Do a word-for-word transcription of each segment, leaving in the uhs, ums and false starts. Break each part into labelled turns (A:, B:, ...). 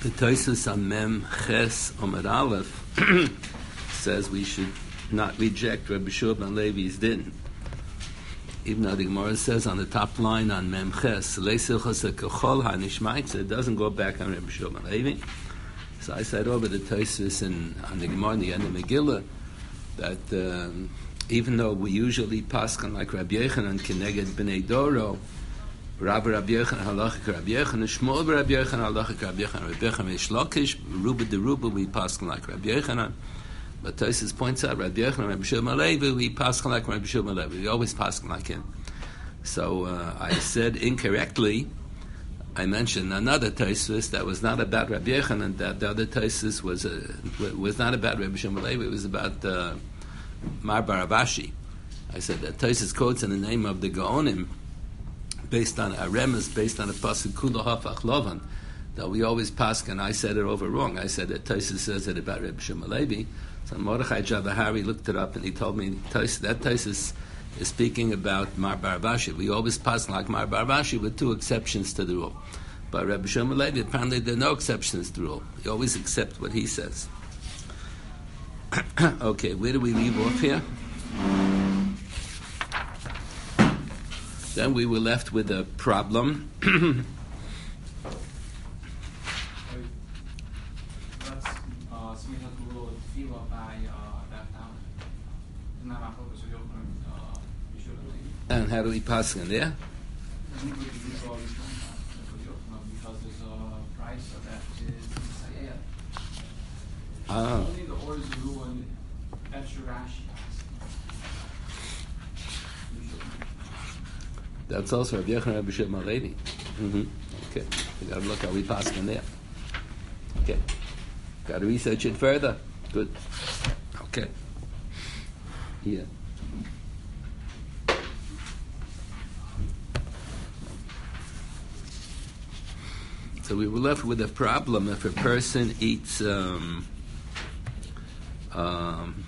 A: The Tosfos on Mem Ches Omar Aleph says we should not reject Rabbi Shua ben Levi's din. Even though the Gemara says on the top line on Mem Ches, it doesn't go back on Rabbi Shua ben Levi. So I said over the Tosfos and on the Gemara in the end of Megillah that um, even though we usually paskan like Rabbi Yochanan Keneged Bnei Doro, Rabbi Rabbi Yochanan Halachik Rabbi Yochanan, Shmuel Rabbi Yochanan Halachik Rabbi Yochanan, Rabbi Yochanan Reish Lakish, Ruba de Ruba we paskan like Rabbi Yochanan. But Tosfos points out Rabbi Yochanan, Rabbi Shua ben Levi, we paskan like Rabbi Shua ben Levi. We always paskan like him. So uh, I said incorrectly. I mentioned another Tosfos that was not about Rabbi Yochanan. That the other Tosfos was uh, was not about Rabbi Shua ben Levi. It was about uh, Mar Bar Avashi. I said that Tosfos quotes in the name of the Gaonim, based on a remes, based on a pasuk Kula Hafach Lovan, that we always pass. And I said it over wrong. I said that Tosfos says it about Rabbi Shua ben Levi. So Mordechai Javahari looked it up and he told me Tos, that Tosfos is speaking about Mar Bar Avashi. We always pass like Mar Bar Avashi with two exceptions to the rule. But Rabbi Shua ben Levi, apparently there are no exceptions to the rule. You always accept what he says. Okay, where do we leave off here? Then we were left with a problem. And how do we pass in there?
B: Because there's a price of that is Isaiah.
A: Ah.
B: Only the Or Zuru and extra Rashi.
A: That's also Rabbi Yochanan, Rabbi Shua ben Levi. Mm-hmm. Okay, we got to look how we pass in there. Okay, got to research it further. Good. Okay. Yeah. So we were left with a problem if a person eats um, um,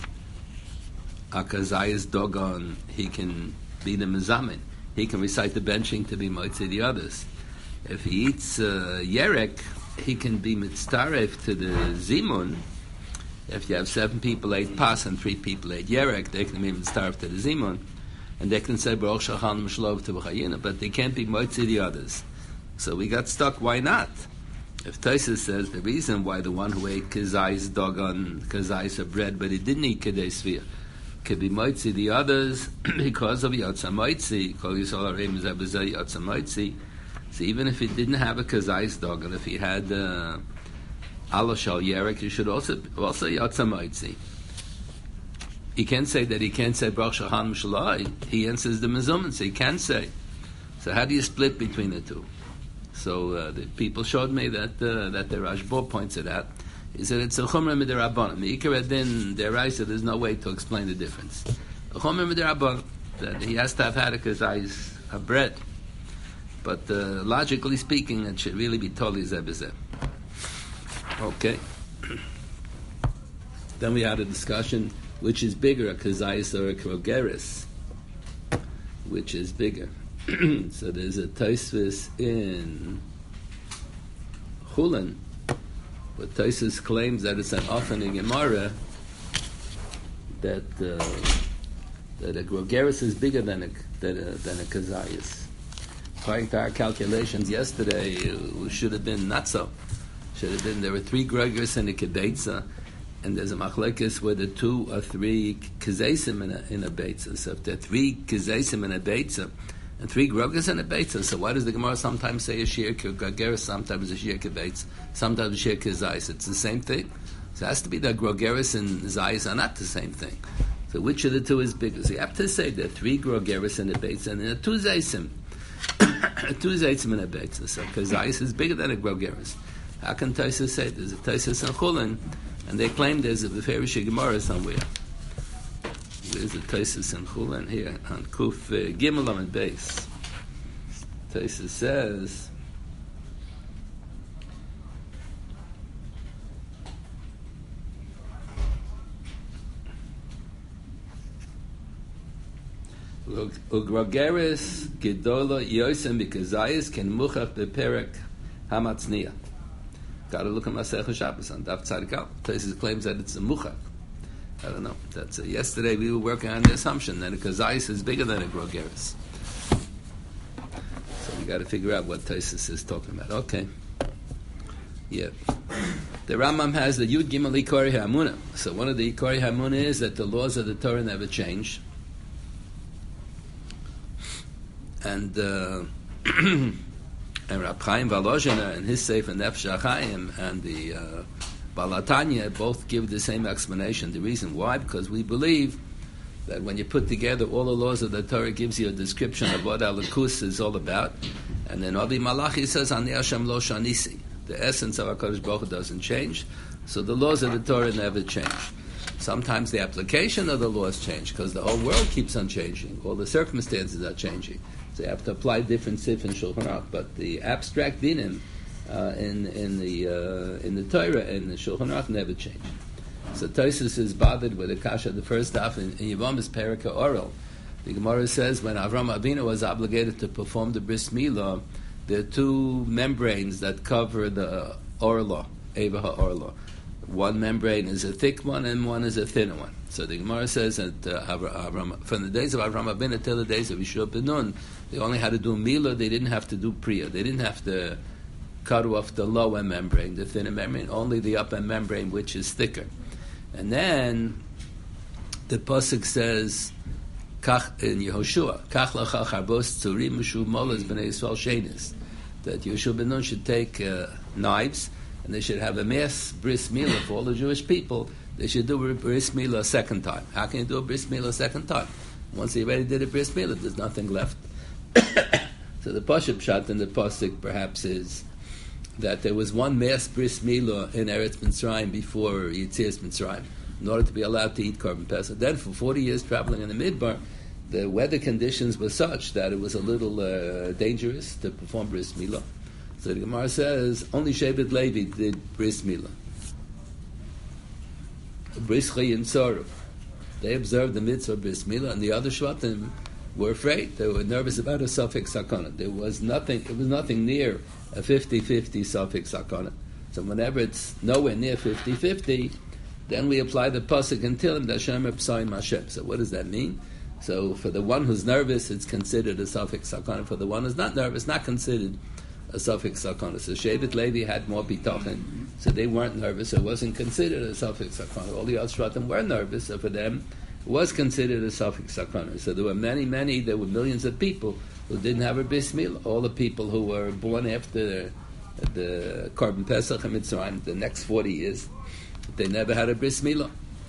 A: akazayas dogon, he can be the mezamin. He can recite the benching to be motzei the others. If he eats uh, yerek, he can be mitztaref to the zimun. If you have seven people ate pas and three people ate yerek, they can be mitztaref to the zimun, and they can say baruch shachan mishlov to b'chayina, but they can't be motzei the others. So we got stuck. Why not? If Tosfos says the reason why the one who ate kazay's dogon, kazay's of bread, but he didn't eat kedei svir, could be moitzi the others because of yotza moitzi. Kol yisrael hareim zebazeh yotza moitzi. So even if he didn't have a kazay's dogon, if he had alo shal yerek, he should also also yotza moitzi. He can say that he can't say baruch shachan mishalai. He answers the mezumin, so he can say. So how do you split between the two? So uh, the people showed me that uh, that the Rashba points it out. He said it's a chumrah midirabanan. The ikar din deraisa. There's no way to explain the difference. A chumrah midirabanan, that he has to have had a kazayis of bread, but uh, logically speaking, it should really be totally zebizeh. Okay. Then we had a discussion: which is bigger, a kazayis or a krogeris? Which is bigger? So there's a Tosfos in Chulin, but Tosfos claims that it's an often in Gemara that uh, that a grogeris is bigger than a than a, than a kazayis. According to our calculations yesterday, it should have been not so. Should have been there were three grogeris in a kedetza, and there's a machlekes whether two or three kazaysim in a in a beitza. So if there are three kazaysim in a beitza and three grogas and a beitza, so why does the Gemara sometimes say a shir grogeris, sometimes a shir kebeitz, sometimes a shir kezayis? It's the same thing. So it has to be that grogeris and zayis are not the same thing. So which of the two is bigger? So you have to say there are three grogeris and a beitza and there are two zaysim. two zaysim and a beitza. So kezayis is bigger than a grogeris. How can Tosfos say it? There's a Tosfos in Chulin, and they claim there's a Beferish Gemara somewhere. There's a Tosfos in Chulin here on Kuf uh, Gimel and base. Tosfos says, Ugrogeris Gedola Yosem Bikazayis Ken Muchach Beperek Hamatzniya. Got to look at Masechah Shabbos on Daf Tzadik Al. Tosfos claims that it's a muchak. I don't know. That's uh, yesterday we were working on the assumption that a kazayis is bigger than a grogeris. So we got to figure out what Tosfos is talking about. Okay. Yeah. The Rambam has the Yud Gimel Ikari Hamuna. So one of the Ikari Hamuna is that the laws of the Torah never change. And uh, and Rab Chaim Volozhiner and his Sefer Nefesh HaChaim and the uh, Balatanya both give the same explanation. The reason why? Because we believe that when you put together all the laws of the Torah, it gives you a description of what Alikus is all about. And then Avi Malachi says, Ani Hashem lo shanisi. The essence of HaKadosh Baruch Hu doesn't change. So the laws of the Torah never change. Sometimes the application of the laws change because the whole world keeps on changing. All the circumstances are changing. So you have to apply different sif and Shulchan Aruch. But the abstract dinim uh, in in the uh, in the Torah and the Shulchan Aruch never change. So Tosfos is bothered with the kasha. The first daf in, in Yevamos Perika Oral. The Gemara says when Avram Avinu was obligated to perform the bris milah, there are two membranes that cover the orla, Eva ha'orla. One membrane is a thick one and one is a thinner one. So the Gemara says that uh, Avram, from the days of Avram Avinu till the days of Yeshua ben Nun, they only had to do milah, they didn't have to do priya. They didn't have to cut off the lower membrane, the thinner membrane, only the upper membrane, which is thicker. And then the pasuk says, Kach, in Yehoshua, Kach lachal charbos tzurim mishu molas b'nei Yisrael shenis, that Yeshua ben Nun should take uh, knives and they should have a mass bris milah for all the Jewish people. They should do a bris milah a second time. How can you do a bris milah a second time? Once they already did a bris milah, there's nothing left. So the pashup shot in the pasuk perhaps is that there was one mass bris milah in Eretz Mitzrayim before Yetzias Mitzrayim, in order to be allowed to eat Korban Pesach. Then for forty years traveling in the Midbar, the weather conditions were such that it was a little uh, dangerous to perform bris milah. So the Gemara says only Shevet Levi did bris milah. Bris Chai and Sorov, they observed the mitzvah bris milah, and the other Shvatim were afraid. They were nervous about a suffix sakana. There was nothing. It was nothing near a fifty-fifty suffix sakana. So whenever it's nowhere near fifty-fifty, then we apply the pasuk and tell him that Hashem Epsayim Hashem. So what does that mean? So for the one who's nervous, it's considered a suffix sakana. For the one who's not nervous, not considered a suffix sakana. So Shevet Levi had more bitachon, so they weren't nervous. So it wasn't considered a suffix sakana. All the other shvatim were nervous, so for them it was considered a suffix sakana. So there were many, many, there were millions of people who didn't have a bris milah. All the people who were born after the Korban Pesach and Mitzrayim, the next forty years, they never had a bris milah.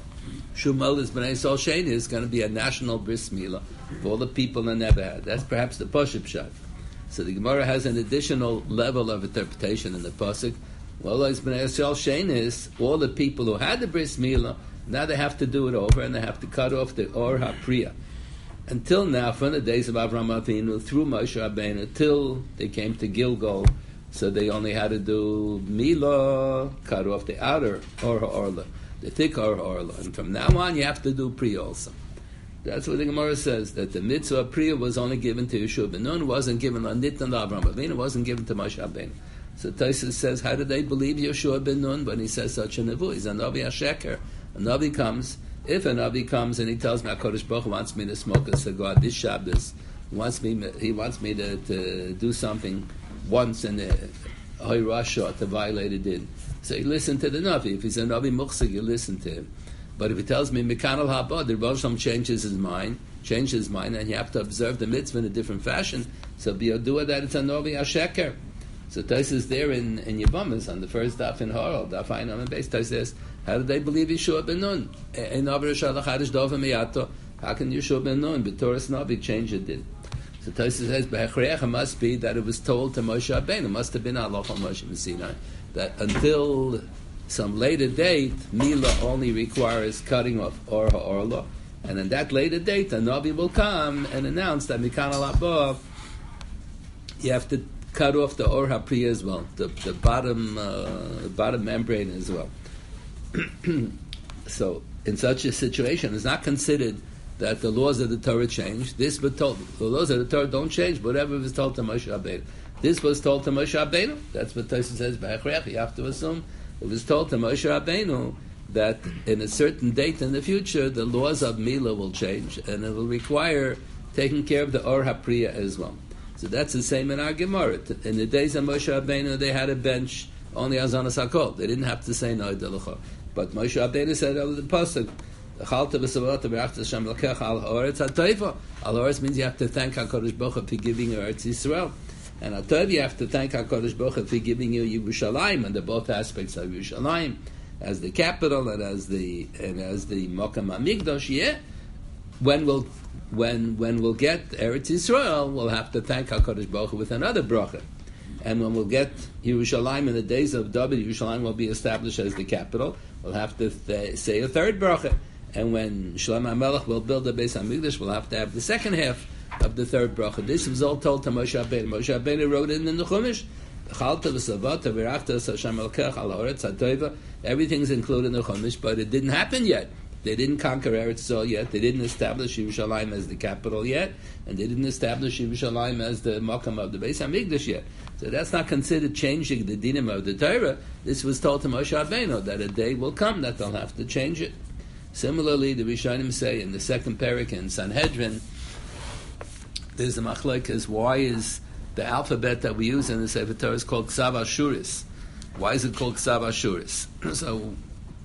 A: Shumal is B'nai Yisrael Shein is going to be a national bris milah for all the people that never had. That's perhaps the pashup shot. So the Gemara has an additional level of interpretation in the pasuk. Well, as B'nai Yisrael Shein is all the people who had the bris milah, now they have to do it over and they have to cut off the or hapriya. Until now, from the days of Avraham Avinu through Moshe Rabbeinu, till they came to Gilgal, so they only had to do milah, cut off the outer or orla, the thick or orla, and from now on you have to do priya also. That's what the Gemara says, that the mitzvah priya was only given to Yeshua ben Nun, wasn't given on Nitan to Avraham Avinu, wasn't given to Moshe Rabbeinu. So Tosfos says, how did they believe Yeshua ben Nun when he says such a nevu? He's a Navi HaSheker. A Navi comes, if a Navi comes and he tells me HaKadosh Baruch Hu wants me to smoke a cigar this Shabbos, he wants me, he wants me to, to do something once in a Hoyrasha to violate a din. So you listen to the Navi. If he's a Navi Muchsig, you listen to him. But if he tells me Mekanal Haba, the Rebbe Shalom changes his mind, changes his mind, and you have to observe the mitzvah in a different fashion, so be Yodua that it's a Navi HaSheker. So Tosfos is there in, in Yevamos on the first daf in Harald, daf Ein on the base. Tosfos says, how did they believe Yeshua ben Nun? How can Yeshua ben Nun, B'Toras Navi, change it? Did so Tosfos says, B'Hechreach, it must be that it was told to Moshe Rabbeinu. It must have been Allah on Moshe Sinai, that until some later date, Milah only requires cutting off or ha'orla, and in that later date, the Navi will come and announce that Mikan al you have to cut off the or hapriya as well, the, the bottom uh, bottom membrane as well. So, in such a situation, it's not considered that the laws of the Torah change. This was told. The laws of the Torah don't change. Whatever was told to Moshe Rabbeinu. This was told to Moshe Rabbeinu. That's what Tosfos says by Achrech. You have to assume it was told to Moshe Rabbeinu that in a certain date in the future, the laws of Mila will change, and it will require taking care of the Or HaPriya as well. So that's the same in our Gemara. In the days of Moshe Rabbeinu, they had a bench only Azanas HaKol. They didn't have to say no Idalacha. But Moshe Rabbeinu said over the pasuk, "Chalta v'savata v'rachta Hashem l'kecha al ha'oretz ha'toiva." Al ha'oretz means you have to thank HaKadosh Baruch Hu for giving you Eretz Yisrael, and al tov you have to thank HaKadosh Baruch Hu for giving you Yerushalayim, and the both aspects of Yerushalayim as the capital and as the and as the Mokam HaMikdash. Yeah, when we'll when when we'll get Eretz Yisrael, we'll have to thank HaKadosh Baruch Hu with another bracha. And when we'll get Yerushalayim in the days of David, Yerushalayim will be established as the capital. We'll have to th- say a third bracha. And when Shlomo HaMelech will build the Beis HaMikdash, we'll have to have the second half of the third bracha. This was all told to Moshe Rabbeinu. Moshe Rabbeinu wrote it in the Chumash. Everything's included in the Chumash, but it didn't happen yet. They didn't conquer Eretz Yisrael yet. They didn't establish Yerushalayim as the capital yet, and they didn't establish Yerushalayim as the Makam of the Beis HaMikdash yet. So that's not considered changing the dinim of the Torah. This was told to Moshe Rabbeinu that a day will come that they'll have to change it. Similarly, the Rishonim say in the second parak in Sanhedrin, there's a machlokes. Why is the alphabet that we use in the Sefer Torah is called Ksav Ashuris? Why is it called Ksav Ashuris? So.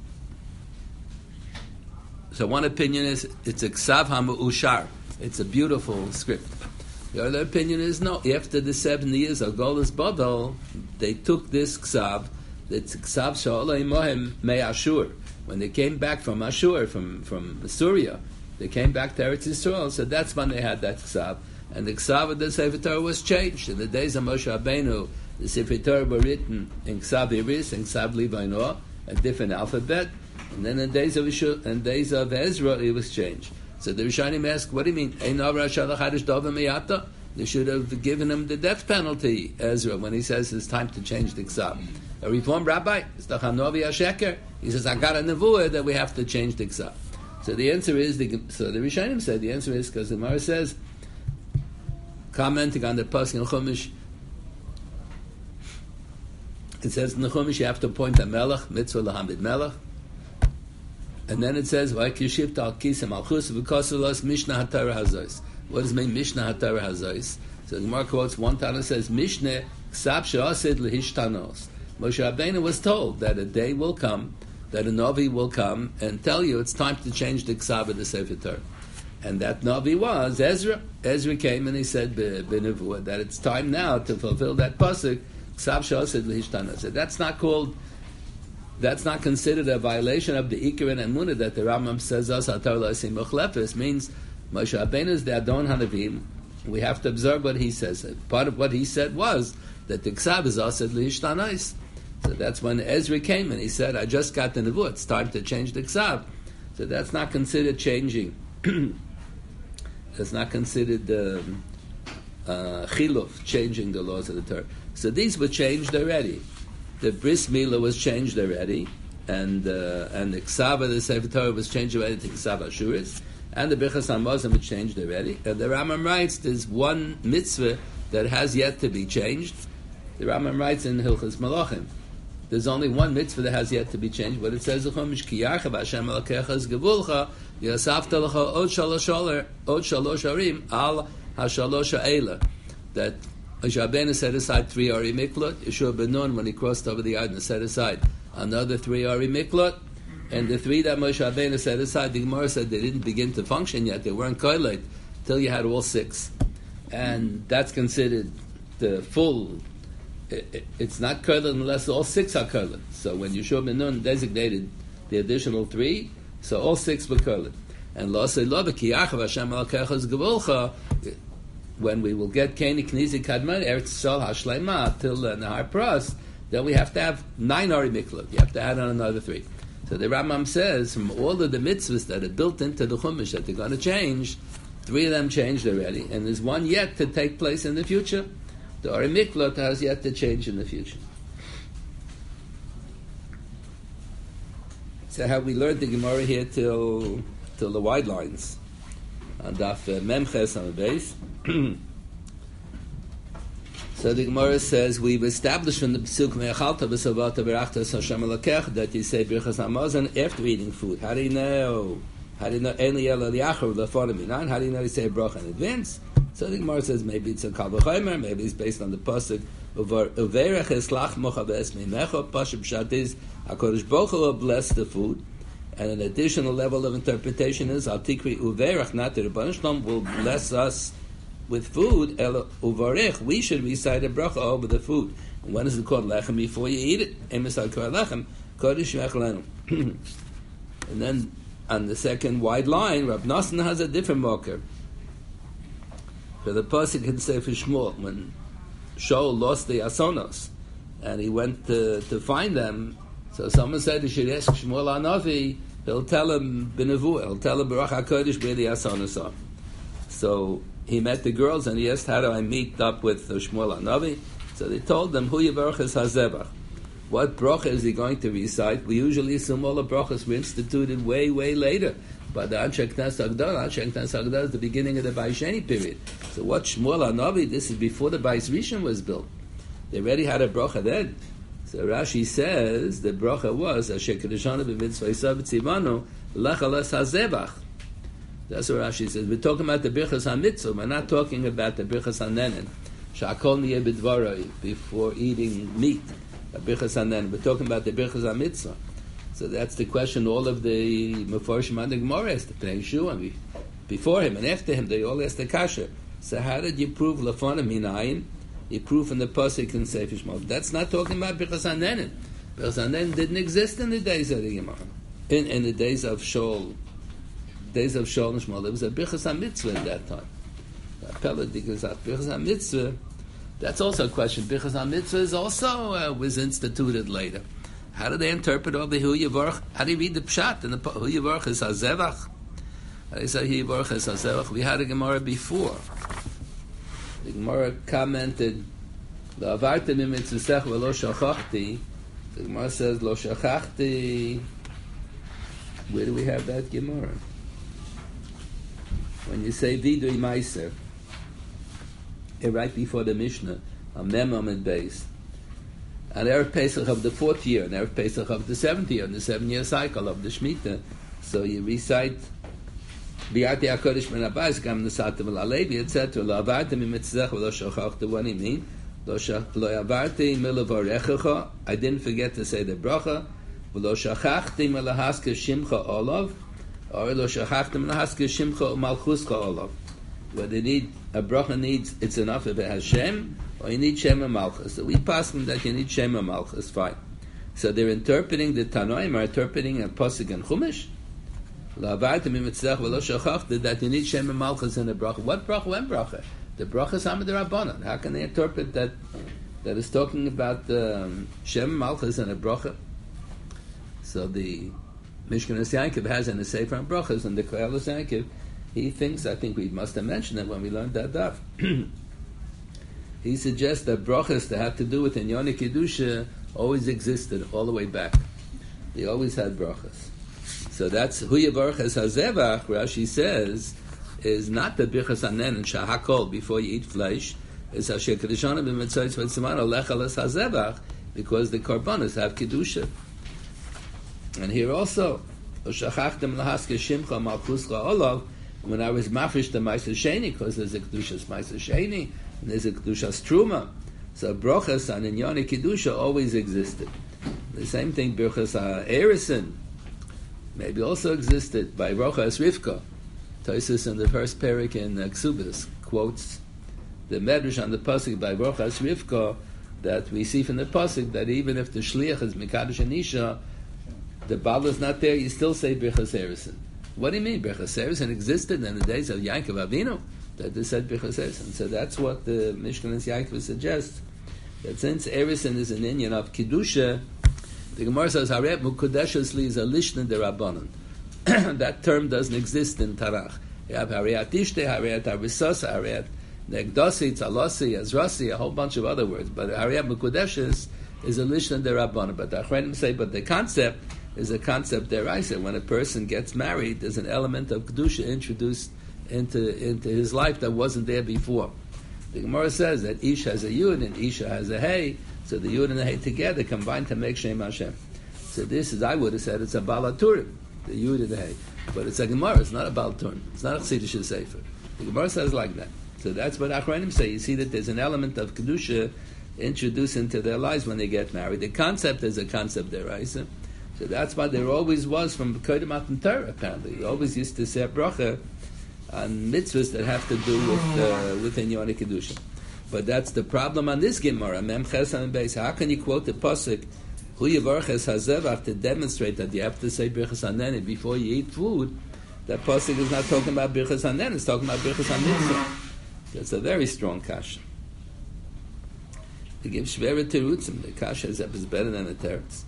A: So one opinion is it's a Ksav HaMu'ushar. It's a beautiful script. The other opinion is no. After the seventy years of Golus Badal, they took this Ksav, that's Ksav Sha'olai Mohem Me Ashur. When they came back from Ashur, from, from Syria, they came back to Eretz Yisrael, so that's when they had that Ksav. And the Ksav of the Sefer Torah was changed. In the days of Moshe Rabbeinu, the Sefer Torah were written in Ksav Iris and Ksav Levaino, a different alphabet. And then in days of Ishu, in days of Ezra, it was changed. So the Rishonim ask, what do you mean? They should have given him the death penalty, Ezra, when he says it's time to change the Ksav. A Reform rabbi, he says, I got a nevuah that we have to change the Ksav. So the answer is, the, so the Rishonim said, the answer is, because the Gemara says, commenting on the pasuk in Chumash, it says in the Chumash you have to appoint a melech, mitzvah lahamid melech. And then it says, "Vayik yishivta al kisem al chus v'kosulos Mishnah HaTorah Hazois." What does it mean, Mishnah HaTorah Hazois? So the Gemara quotes one Tana says, "Mishnah ksav she'asid lehishtanos." Moshe Rabbeinu was told that a day will come, that a Navi will come and tell you it's time to change the ksav of the Sefer Torah. And that Navi was Ezra. Ezra came and he said, "B'nevuah," that it's time now to fulfill that pasuk, ksav she'asid lehishtanos. So that's not called. That's not considered a violation of the Ikar and Emunah that the Rambam says us Hatorah L'Asim Mochlefes means Moshe Rabbeinu is the Adon Hanavim. We have to observe what he says. Part of what he said was that the Ksav is Asad L'Ishtanais. So that's when Ezra came and he said, I just got the Nevuah, it's time to change the Ksav. So that's not considered changing. That's not considered um, uh, Chiluf, changing the laws of the Torah. So these were changed already. The Bris Milah was changed already, and uh, and the Ksav of the Sefer Torah was changed already to Ksav Ashuris, and the Birchas HaMazon was changed already. And the Rambam writes there's one mitzvah that has yet to be changed. The Rambam writes in Hilchos Malachim, there's only one mitzvah that has yet to be changed, but it says the Chumash, Ki Yarchav Hashem Elokecha es Gevulcha, Yasafta Lecha Od Shalosh Od Shalosh Arim Al HaShalosh Ha'ela, that Moshe Rabbeinu set aside three Ari Miklot. Yeshua ben Nun, when he crossed over the Yarden, set aside another three Ari Miklot. And the three that Moshe Rabbeinu set aside, the Gemara said they didn't begin to function yet. They weren't koiled till you had all six. And that's considered the full. It, it, it's not koiled unless all six are koiled. So when Yeshua ben Nun designated the additional three, so all six were koiled. And Lo Se Lo B'Ki Yachav Hashem Elokecha es Gevulcha, when we will get Keni Knizi Kadmon, Eretz Yisrael Hashleima, till the Nahar Pras, then we have to have nine Ari Miklot. You have to add on another three. So the Rambam says, from all of the mitzvahs that are built into the Chumash that they're going to change, three of them changed already, and there's one yet to take place in the future. The Ari Miklot has yet to change in the future. So how we learned the Gemara here till, till the wide lines. On Daf uh, Memches on the base. So the Gemara says we've established from the Pesuk Me'achalta B'Savata B'Rachtas Hashem Elokech that you say Birchas Hamazon after eating food. How do you know? How do you know? Only Ela Liachar Lefon Minan. How do you know you say a bracha in advance? So the Gemara says maybe it's a Kal V'Chomer, maybe it's based on the Pasuk Uverech Eslach Mocha V'Esmei Mecha. Pasuk Pshat is HaKadosh Baruch Hu will bless the food. And an additional level of interpretation is Al Tikri Uverech, not the Rebbeinu Shalom, will bless us with food. El Uvarech, we should recite a bracha over the food. And when is it called lechem? Before you eat it. Emisal kol lechem, kodesh v'echlenu. And then on the second wide line, Rab Nosson has a different marker. For the pasuk can say for Shmuel, when Shaul lost the Asonos, and he went to, to find them, so someone said he should ask Shmuel Hanavi, he'll tell him B'nevuah, he'll tell him Baruch HaKodesh where the Asonos are. So he met the girls and he asked, how do I meet up with Shmuel Hanavi? So they told them, Hu Yevarchas HaZevach. What bracha is he going to recite? We usually assume all the brachas were instituted way, way later. But the Anshe Knesset Hagdolah, Anshe Knesset Hagdolah is the beginning of the Bais Sheni period. So what Shmuel Hanavi, this is before the Bais Rishon was built. They already had a bracha then. So Rashi says the bracha was, Asher Kedeshanu b'mitzvah Yisrael b'tzivanu, Lechalas HaZevach. That's what Rashi says. We're talking about the Birchas HaMitzvah. We're not talking about the Birchas HaNenen. Sha'akol niyeh b'dvaroi, before eating meat. The Birchas HaNenen. We're talking about the Birchas HaMitzvah. So that's the question all of the Mefarshim and the Gemara asked. The Pnei Yeshua, before him and after him, they all asked the kasha. So how did you prove Lafana Minayin? You prove from the Pasuk and Sefer Shmuel. That's not talking about Birchas HaNenen. Birchas HaNenen didn't exist in the days of the Gemara. In, in the days of Shaul. Days of Shaul and Shmuel, there was a Birchas HaMitzvah at that time. Birchas HaMitzvah, that's also a question. Birchas HaMitzvah is also uh, was instituted later. How do they interpret all the Hu Yevarch? How do you read the Pshat? And the Hu Yevarch is HaZevach. How do you say Hu Yevarch is HaZevach? We had a Gemara before. The Gemara commented, Lo avarti mimitzvusech v'lo shachachti. The Gemara says, Lo shachachti. Where do we have that Gemara? When you say Vidui Meiser, right before the Mishnah, on Mem Amid Beis, on Erev Pesach of the fourth year, and Erev Pesach of the seventh year, in the seven-year cycle of the Shemitah, so you recite Bi'ati HaKodesh Ben Abayis, Gam Nesatem L'Alevi, et cetera. Lo avarti mimitzvah v'lo shachachti. What do you mean? Lo avarti milavarechecha. I didn't forget to say the bracha. V'lo shachachti milahaske shimcha olav. Or lo shachachti milahaske shimcha umalchuska olav. Whether you need a bracha needs, it's enough if it has Shem, or you need Shem and Malchus. So we pass them that you need Shem and Malchus. Fine. So they're interpreting the Tanoim are interpreting a pasuk and Chumash. That you need Shem and Malchus in a bracha. What bracha? When bracha? The bracha is Hamad Rabbanan. How can they interpret that? That is talking about um, Shem and Malchus in a bracha. So the Mishkanas Yankov has in the Sefer and brachas, and the Koheles Yankov, he thinks. I think we must have mentioned it when we learned that daf. He suggests that brachas that have to do with Inyoni Kedusha always existed all the way back. They always had brachas. So that's Hu Yevarchas HaZevach, Rashi says, is not the Birchas HaNenen and Shahakol before you eat flesh. It's Asher Kedeshanu b'mitzvah v'tzimanu lechalas HaZevach, because the Korbanos have Kedusha. And here also, Shachachtem lahaske shimcha malchuscha olav, when I was mafresh the Ma'aser Sheni, because there's a Kedushas Ma'aser Sheni, and there's a Kedushas Truma. So brachas on Inyoni Kedusha always existed. The same thing, Birchas HaErison, maybe also existed by Rochas Rivka. Tosis in the first parak in uh, Ksubis quotes the Medrash on the pasuk by Rochas Rivka that we see from the pasuk that even if the shliach is Mekadosh Anisha, the Baal is not there, you still say Birchas Erison. What do you mean? Birchas Erison existed in the days of Yaakov Avinu, that they said Birchas Erison. So that's what the Mishkanas Yaakov suggests, that since Erison is an inyan of Kedusha, the Gemara says, Harayat Mukudeshesli is a Lishna Derabanan. That term doesn't exist in Tarach. You have Harayat Ishte, Harayat Arisasa, Harayat Negdosi, Tzalosi, Azrasi, a whole bunch of other words. But Harayat Mukudeshes is a Lishna Derabanan. But the Achronim say, but the concept is a concept deraisa. When a person gets married, there's an element of Kedusha introduced into, into his life that wasn't there before. The Gemara says that Ish has a Yud and Isha has a Hey, so the Yud and the Hey together combine to make Shem Hashem. So this is, I would have said, it's a Balaturim, the Yud and the Hey. But it's a Gemara, it's not a Balaturim. It's not a Chsidish Sefer. The Gemara says like that. So that's what Achronim say. You see that there's an element of Kedusha introduced into their lives when they get married. The concept is a concept there, right? So that's why there always was from Kodim Matan Torah, apparently. You always used to say a bracha on mitzvahs that have to do with uh, with Inyoni Kedusha. But that's the problem on this Gemara, Mem Chesan Beis. How can you quote the pasuk Hu Yivarches Hazevach to demonstrate that you have to say Birchas Hanenin before you eat food? That pasuk is not talking about Birchas Hanenin; it's talking about Birchas HaMitzvah. That's a very strong kasha. They give Shvera Terutzim. The kasha is better than the teretz.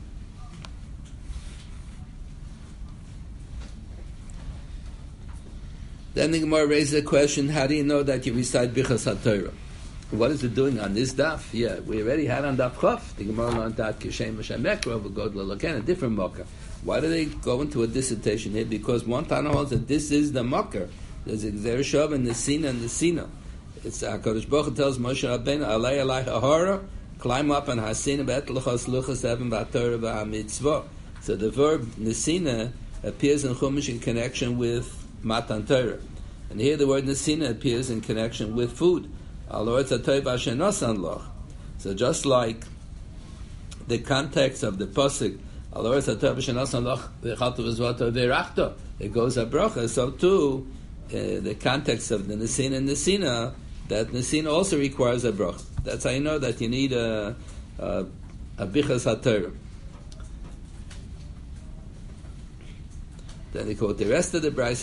A: Then the Gemara raises a question: how do you know that you recite Birchas HaTorah? What is it doing on this daf? Yeah, we already had on daf Chaf. The Gemara learned that Kishem Hashem Mekra v'God L'Loken, a different mocker. Why do they go into a dissertation here? Because one Tana holds that this is the mocker. There's a Gzer Shav and the Sina and the Sina. It's HaKadosh Baruch Hu tells Moshe Rabbeinu, Alei Alei Hahara, climb up and Hasina Be'et L'chos Luchos Eben Ba'Torah Ba'Mitzvah. So the verb Nesina appears in Chumash in connection with Matan Torah. And here the word Nesina appears in connection with food. So just like the context of the pasuk, it goes a bracha, so too uh, the context of the Nesina and Nesina, that Nesina also requires a bracha. That's how you know that you need a a, a Bichas HaTorah. Then they quote the rest of the Brayse.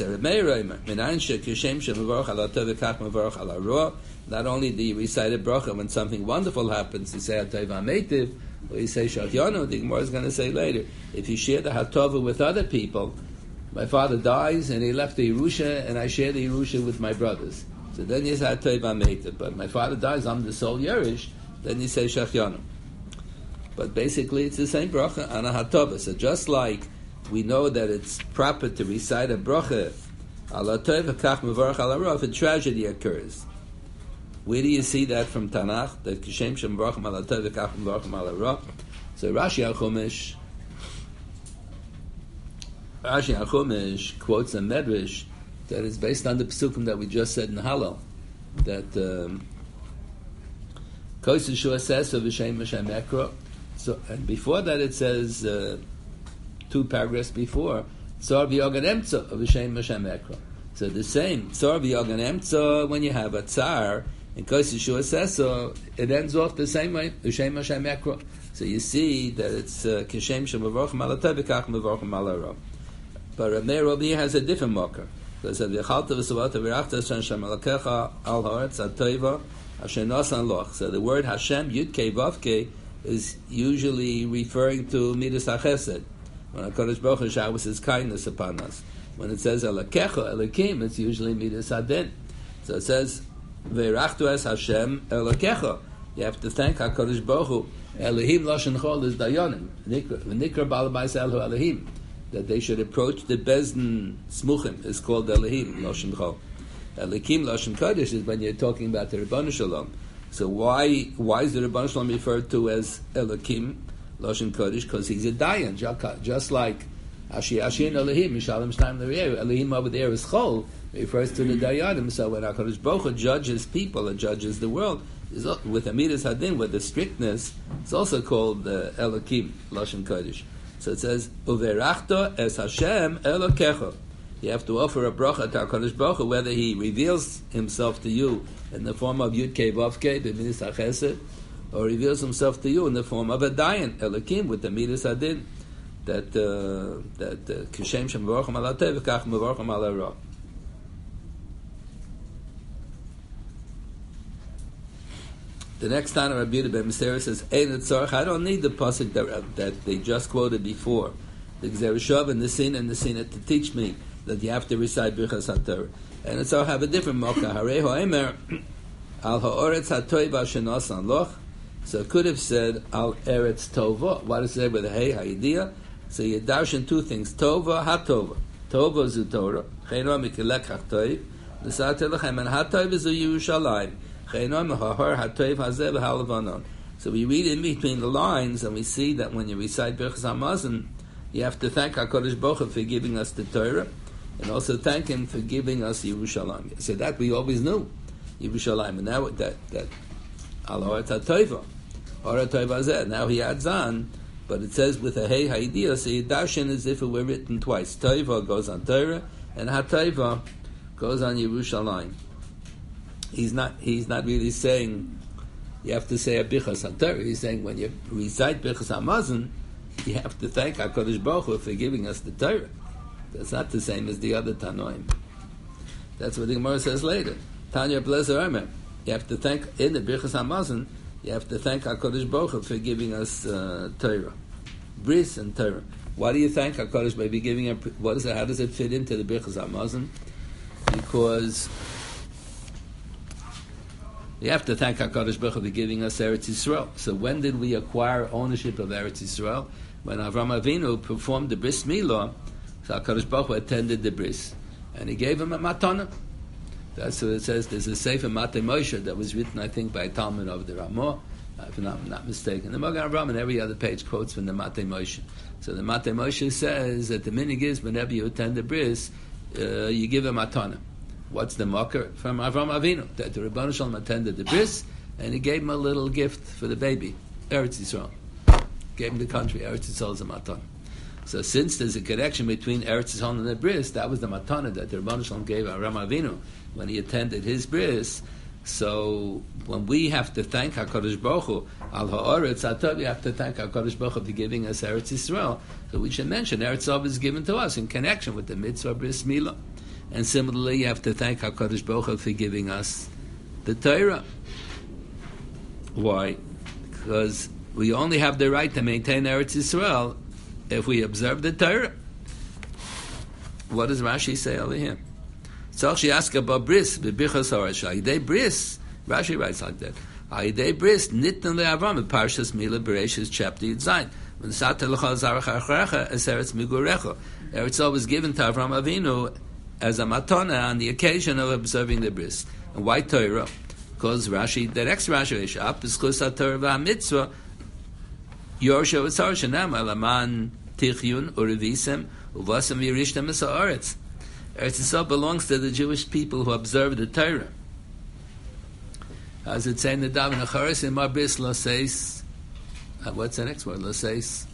A: Not only do you recite a bracha when something wonderful happens, you say Hatov HaMeitiv, or you say Shachianu. The Gemara is going to say later, if you share the Hatova with other people, my father dies and he left the Yerusha, and I share the Yerusha with my brothers. So then you say Hatov HaMeitiv. But my father dies, I'm the sole Yerush, then you say Shachianu. But basically it's the same bracha on a Hatova. So just like we know that it's proper to recite a bracha ala tov kach mevarach ala ra if a tragedy occurs. Where do you see that from Tanakh? That kishem shem mevarach ala tov kach mevarach ala ra. So Rashi HaChumash, Rashi HaChumash quotes a medrash that is based on the psukim that we just said in Hallel, that Kos Yeshua says of V'Shem Hashem Ekra. So and before that it says. Uh, Two paragraphs before, Tzar v'yogan emtza of Hashem Hashem Ekra. So the same, Tzar v'yogan emtza, when you have a tzar, in Kos Yeshua says so, it ends off the same way, Hashem Hashem Ekra. So you see that it's Kishem Shemavorchem ala tov v'kach mevorchem ala ra. But Rav Meir over here has a different marker. So it says, V'chalta v'savata v'rachta Hashem Shem alakecha al ha'aretz ha'toiva Hashem nasan loch. So the word Hashem, Yud Kei Vav Kei, is usually referring to Midas HaChesed. When HaKadosh Baruch Hu showers His kindness upon us. When it says Elakecha, Elokim, it's usually Midas Hadin. So it says, Ve'erachtu es Hashem Elakecha. You have to thank HaKadosh Baruch Hu. Elohim Lashon Chol is Dayanim. V'nikra Balabais Elhu Elohim. That they should approach the Bezdin Smuchim is called Elohim Lashon Chol. Elokim Lashon Kodesh is when you're talking about the Ribbon Shalom. So why why is the Ribbon Shalom referred to as Elokim Lashon Kodesh? Because he's a Dayan, just like Ashi Ashi and Elohim, Mishalem Shtaim L'Re'eh. Elohim over there is Chol, refers to the Dayanim. So when HaKadosh Baruch Hu judges people and judges the world, with Amidas Hadin, with the strictness, it's also called uh, Elokim Lashon Kodesh. So it says, Uverachto es Hashem Elokecha. You have to offer a bracha to HaKadosh Baruch Hu, whether He reveals Himself to you in the form of Yud Kei Vav Kei, the Midas HaChesed, or reveals Himself to you in the form of a dayan, Elokim, with the Midas Hadin, that uh, that Kishem Shem Mevorchem ala tov v'kach mevorchem ala ra. The next time Rabbi Yehuda ben Meseira says, Ein tzarich, I don't need the pasuk that, that they just quoted before, the Gzer Shav and the Sin and the Sin, to teach me that you have to recite Birchas HaTorah. And it's all have a different mocha. Harei ha'emer al ha'oretz ha'toiv ha'shenosan loch. So it could have said al eretz tova. What does it say with a hey ha'idiyah? So you darshan two things: tova ha'tova. Tova is the Torah. Chayra mikilek ha'toiv. L'sa'ateh lechem, and ha'toiv is the Yerushalayim. So we read in between the lines, and we see that when you recite Birchas Hamazon, you have to thank HaKadosh Baruch Hu for giving us the Torah, and also thank Him for giving us Yerushalayim. So that we always knew, Yerushalayim. And now that that Al Ha'aretz HaTova, Ha'aretz HaTova, now he adds on, but it says with a Hey Ha'idiyah, so Yidashin as if it were written twice. Tova goes on Torah, and HaTova goes on Yerushalayim. He's not. He's not really saying you have to say a Birchas HaTorah. He's saying when you recite Birchas Hamazon, you have to thank HaKadosh Baruch Hu for giving us the Torah. That's not the same as the other Tanoim. That's what the Gemara says later. Tanya Blezer Omer. You have to thank in the Birchas Hamazon. You have to thank HaKadosh Baruch Hu for giving us uh, Torah, Bris and Torah. Why do you thank HaKadosh by giving? A, what is it? How does it fit into the Birchas Hamazon? Because you have to thank HaKadosh Baruch Hu for giving us Eretz Yisrael. So when did we acquire ownership of Eretz Yisrael? When Avraham Avinu performed the Bris Milah, so HaKadosh Baruch Hu attended the Bris, and He gave him a matana. That's what it says. There's a Sefer Matei Moshe that was written, I think, by a Talmud of the Ramah, if I'm not, not mistaken. The Magen Avraham and every other page quotes from the Matei Moshe. So the Matei Moshe says that the minig is whenever you attend the Bris, uh, you give a matana. What's the marker? From Avraham Avinu, that the Rebbeinu Shalom attended the bris, and he gave him a little gift for the baby, Eretz Yisrael. Gave him the country, Eretz Yisrael is a matana. So since there's a connection between Eretz Yisrael and the bris, that was the matana that the Rebbeinu Shalom gave Avraham Avinu when he attended his bris. So when we have to thank HaKadosh Baruch Hu, Al Ha'aretz HaTov, we have to thank HaKadosh Baruch Hu for giving us Eretz Yisrael. So we should mention Eretz Yisrael is given to us in connection with the mitzvah bris milah. And similarly, you have to thank HaKadosh Baruch Hu for giving us the Torah. Why? Because we only have the right to maintain Eretz Yisrael if we observe the Torah. What does Rashi say over here? Tzach she'aska ba bris b'bichas ha'aretz ha'idei bris. Rashi writes like that. Ha'idei bris nitn le'Avram in Parshas Milah Bereshis chapter Yud when Sata l'chal zarach achrecha es Eretz migurecha. Eretz Yisrael was given to Avraham Avinu as a matana on the occasion of observing the bris. And why Torah? Because Rashi, the next Rashi, Shap is Chus Torah v'Mitzvah Yorsha v'Tzar Shenam Alaman Tichyun Urevisem Uvasem Yerishtem Esa'aretz. Eretz Yisrael belongs to the Jewish people who observe the Torah. As it say in the Daven Acharis in Marbis Laseis. Uh, what's the next word? Laseis.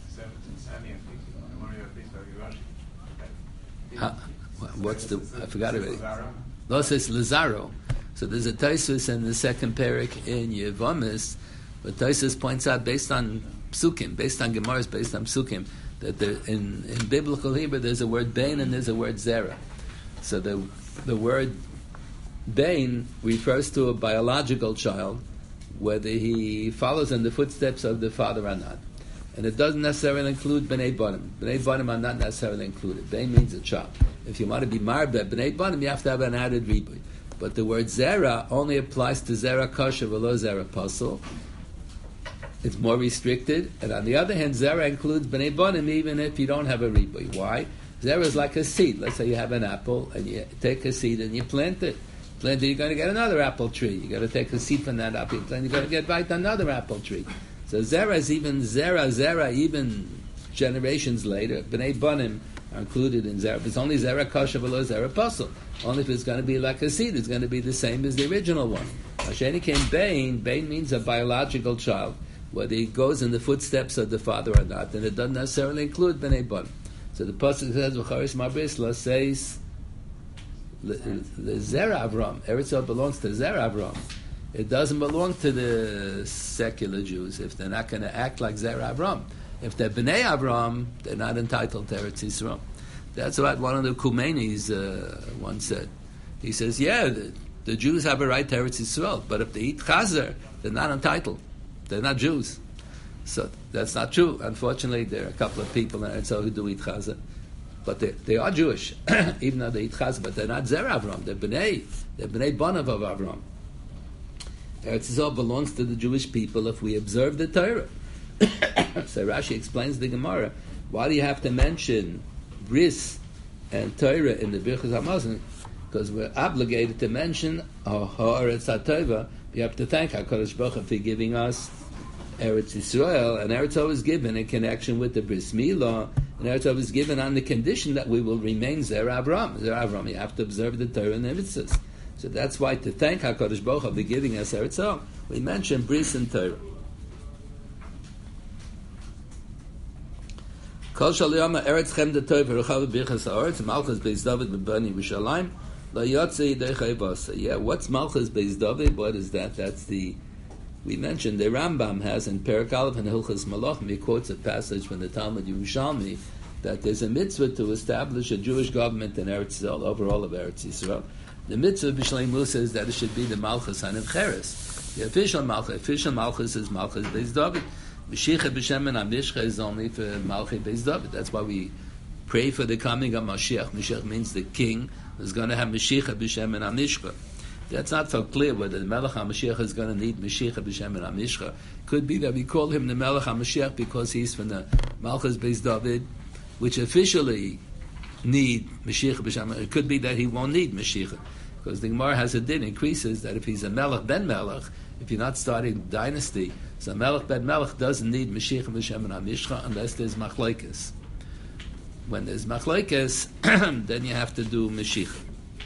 A: Huh? What's the? I forgot already. Laseis Lazaro. So there's a Taisus in the second parak in Yevamis, but Taisus points out based on psukim, based on Gemaras, based on psukim, that there, in, in biblical Hebrew there's a word bain and there's a word zera. So the the word bain refers to a biological child, whether he follows in the footsteps of the father or not. And it doesn't necessarily include B'nai Banim. B'nai Banim are not necessarily included. Bain means a child. If you want to be marbe B'nai Banim, you have to have an added ribui. But the word zera only applies to zera kosher v'lo zera pasul. It's more restricted. And on the other hand, zera includes B'nai Banim even if you don't have a ribui. Why? Zera is like a seed. Let's say you have an apple and you take a seed and you plant it. Plant it, you're going to get another apple tree. You're going to take a seed from that apple tree. You're going to get right another apple tree. So zera is even zera, zera, even generations later. B'nai Banim are included in zera. If it's only zera kosher v'lo zera pasul. Only if it's going to be like a seed, it's going to be the same as the original one. Hasheni came bain. Bain means a biological child, whether he goes in the footsteps of the father or not, and it doesn't necessarily include B'nai Banim. So the pasuk says, "V'charis marbis says the zera Avram." Eretz Yisrael belongs to zera Avram. It doesn't belong to the secular Jews if they're not going to act like zera Avram. If they're B'nai Avram, they're not entitled to Eretz Yisrael. That's what one of the Khomeinis uh, once said. He says, yeah, the, the Jews have a right to Eretz Yisrael, but if they eat chazer, they're not entitled. They're not Jews. So that's not true. Unfortunately, there are a couple of people in Eretz Yisrael who do eat chazer. But they, they are Jewish, even though they eat chazer, but they're not Zera Avram. They're B'nai. They're B'nai Banav of Avram. Eretz Yisrael belongs to the Jewish people if we observe the Torah. So Rashi explains the Gemara. Why do you have to mention Bris and Torah in the Birchas Hamazon? Because we're obligated to mention Ha'aretz HaTova You have to thank HaKadosh Baruch Hu for giving us Eretz Yisrael, and Eretz Yisrael is given in connection with the Bris Milah, and Eretz Yisrael is given on the condition that we will remain Zer Avram. Zer Avram, you have to observe the Torah and the mitzvahs. So that's why to thank HaKadosh Baruch Hu for giving us Eretz Yisrael, we mention Bris and Torah. Kol Shaliyama Eretz Chem de Tov V'Rechav B'Chas Ha'aretz Malchus Beis David B'Bani Yerushalayim Lo Yotzei Yidei Vasa. Yeah, what's Malchus Beis David? What is that? That's the we mentioned the Rambam has in Perek Aleph and Hilchos Malachim. He quotes a passage from the Talmud Yerushalmi that there's a mitzvah to establish a Jewish government in Eretz Yisrael, over all of Eretz Yisrael. The mitzvah b'shleimus is that it should be the Malchus Hanevcheres. The official Malchus, official Malchus is Malchus Beis David. Mashiach b'Shem and Amishcha is only for Malchus Beis David. That's why we pray for the coming of Mashiach. Mashiach means the king is going to have Mashiach b'Shem and Amishcha. That's not so clear whether the Melech HaMashiach is going to need Mashiach b'Shem and Amishcha. Could be that we call him the Melech HaMashiach because he's from the Malchus Beis David, which officially need Mashiach b'Shem. It could be that he won't need Mashiach, because the Gemara has a din increases that if he's a Melech ben Melech, if you're not starting dynasty, so Melech ben Melech doesn't need Mashiach b'Shem and Amishcha unless there's Machlekes. When there's Machlekes, then you have to do Mashiach.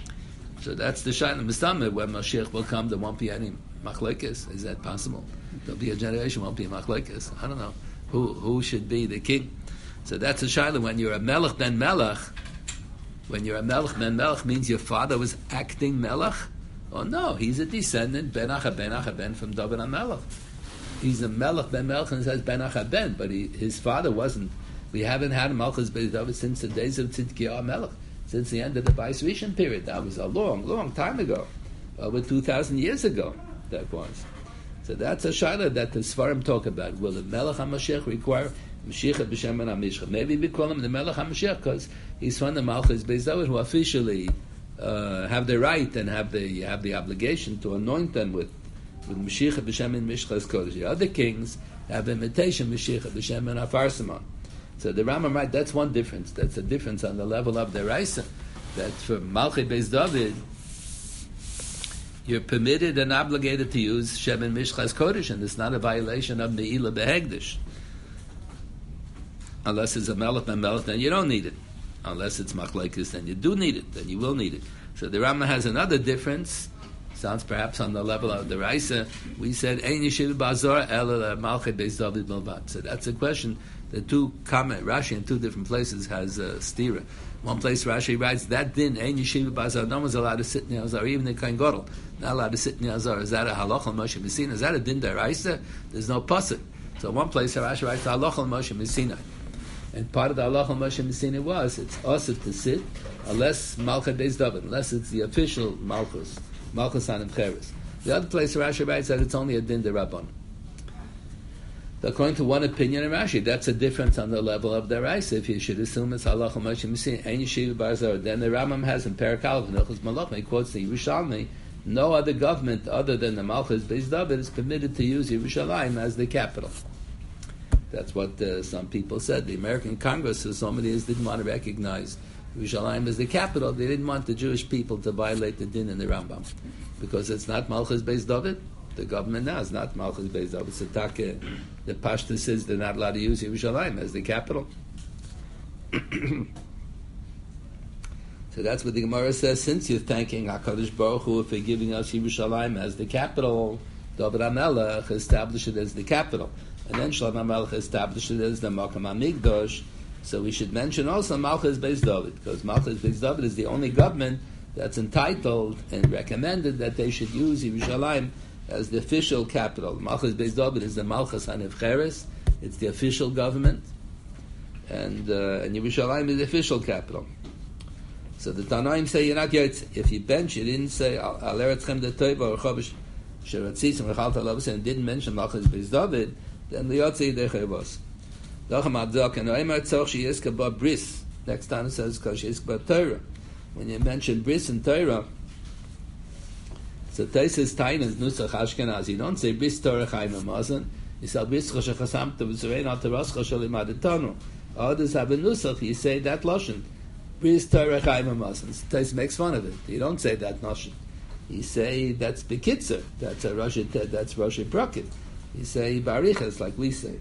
A: So that's the Shaila Mistameh. When Mashiach will come, there won't be any Machlekes. Is that possible? There'll be a generation, won't be Machlekes. I don't know. Who who should be the king? So that's a Shaila. When you're a Melech ben Melech, when you're a Melech ben Melech, means your father was acting Melech? Oh no, he's a descendant, Ben Acha Ben Acha Ben from David HaMelech. He's a Melech ben Melech and says Ben Acha Ben, but he, his father wasn't. We haven't had a Malchus Beis David since the days of Tzidkiyahu HaMelech, since the end of the Bais Rishon period. That was a long, long time ago, over two thousand years ago. That was. So that's a shaila that the Svarim talk about. Will the Melech HaMashiach require Mashiach b'Shem and Amishcha? Maybe we call him the Melech HaMashiach because he's from the Malchus Beis David, who officially uh, have the right and have the have the obligation to anoint them with with Mashiach b'Shem and Mishchas Kodesh. The other kings have imitation Mashiach b'Shem and Afarsimon. So the Rambam right, that's one difference. That's a difference on the level of the Raisa. That for Malchus Beis David, you're permitted and obligated to use Shem and Mishchas Kodesh, and it's not a violation of Ne'ilah Behegdish. Unless it's a Melech ben Melech, then you don't need it. Unless it's Machlekes, then you do need it. Then you will need it. So the Rambam has another difference. Sounds perhaps on the level of the Raisa. We said Ein Yeshiva B'Azor Ela Malchus Beis David Milvad. So that's a question. The two comment Rashi in two different places has a uh, stira. One place Rashi writes that din Ein Yeshiva B'Azor. No one's allowed to sit in the Azar, even the Kohen Gadol not allowed to sit in the Azar. Is that a halacha Moshe Messina? Is that a din deraisa? There's no pasuk. So one place Rashi writes halacha Moshe Messina, and part of the halacha Moshe Messina was it's also to sit unless Malchus Beis David, unless it's the official Malchus Malchus Hanevcheres. The other place Rashi writes that it's only a din derabban. According to one opinion in Rashi, that's a difference on the level of the Raisa. If you should assume it's halacha Moshe Messina, Ein Yeshiva B'Azor, then the Rambam has in Perek Aleph and Hilchos Malachim, he quotes the Yerushalmi, no other government other than the Malchus Beis David is permitted to use Yerushalayim as the capital. That's what uh, some people said. The American Congress for so many years didn't want to recognize Yerushalayim as the capital. They didn't want the Jewish people to violate the din in the Rambam, because it's not Malchus Beis David. The government now is not Malchus Beis David. It's a taka. The Pashta says they're not allowed to use Yerushalayim as the capital. So that's what the Gemara says. Since you're thanking HaKadosh Baruch Hu for giving us Yerushalayim as the capital, David HaMelech established it as the capital, and then Shlomo HaMelech established it as the Makam HaMikdash. So we should mention also Malchus Beis David, because Malchus Beis David is the only government that's entitled and recommended that they should use Yerushalayim as the official capital. Malchus Beis David is the Malchus Hanevcheres. It's the official government, and uh, and Yerushalayim is the official capital. So the Tanoim say you're not yotze. If you bench, you didn't say Al Eretzchem de Tova or Chovish Sheratzis and Rechalta Lavos, and didn't mention Malchus Beis David, then the yotze dechayvos. Dochem Abdok and Oimer Tzoch Sheyiska Ba Bris. Next time it says Kol Sheyiska Ba Torah. When you mention Bris and Torah, so Taisis Tainas Nusach Ashkenaz. You don't say Bris Torah Chaim Amazon. You say Bris Choshe Chasamta V'Zurein Al Teras Choshe Limadetanu. Others have a Nusach. You say that Lashon. Bris Torah Chaim Amazon. Tais makes fun of it. You don't say that Lashon. He say that's Bekitzer, that's a Rosh that's Rosh Brocket. He say Barichas, like we say.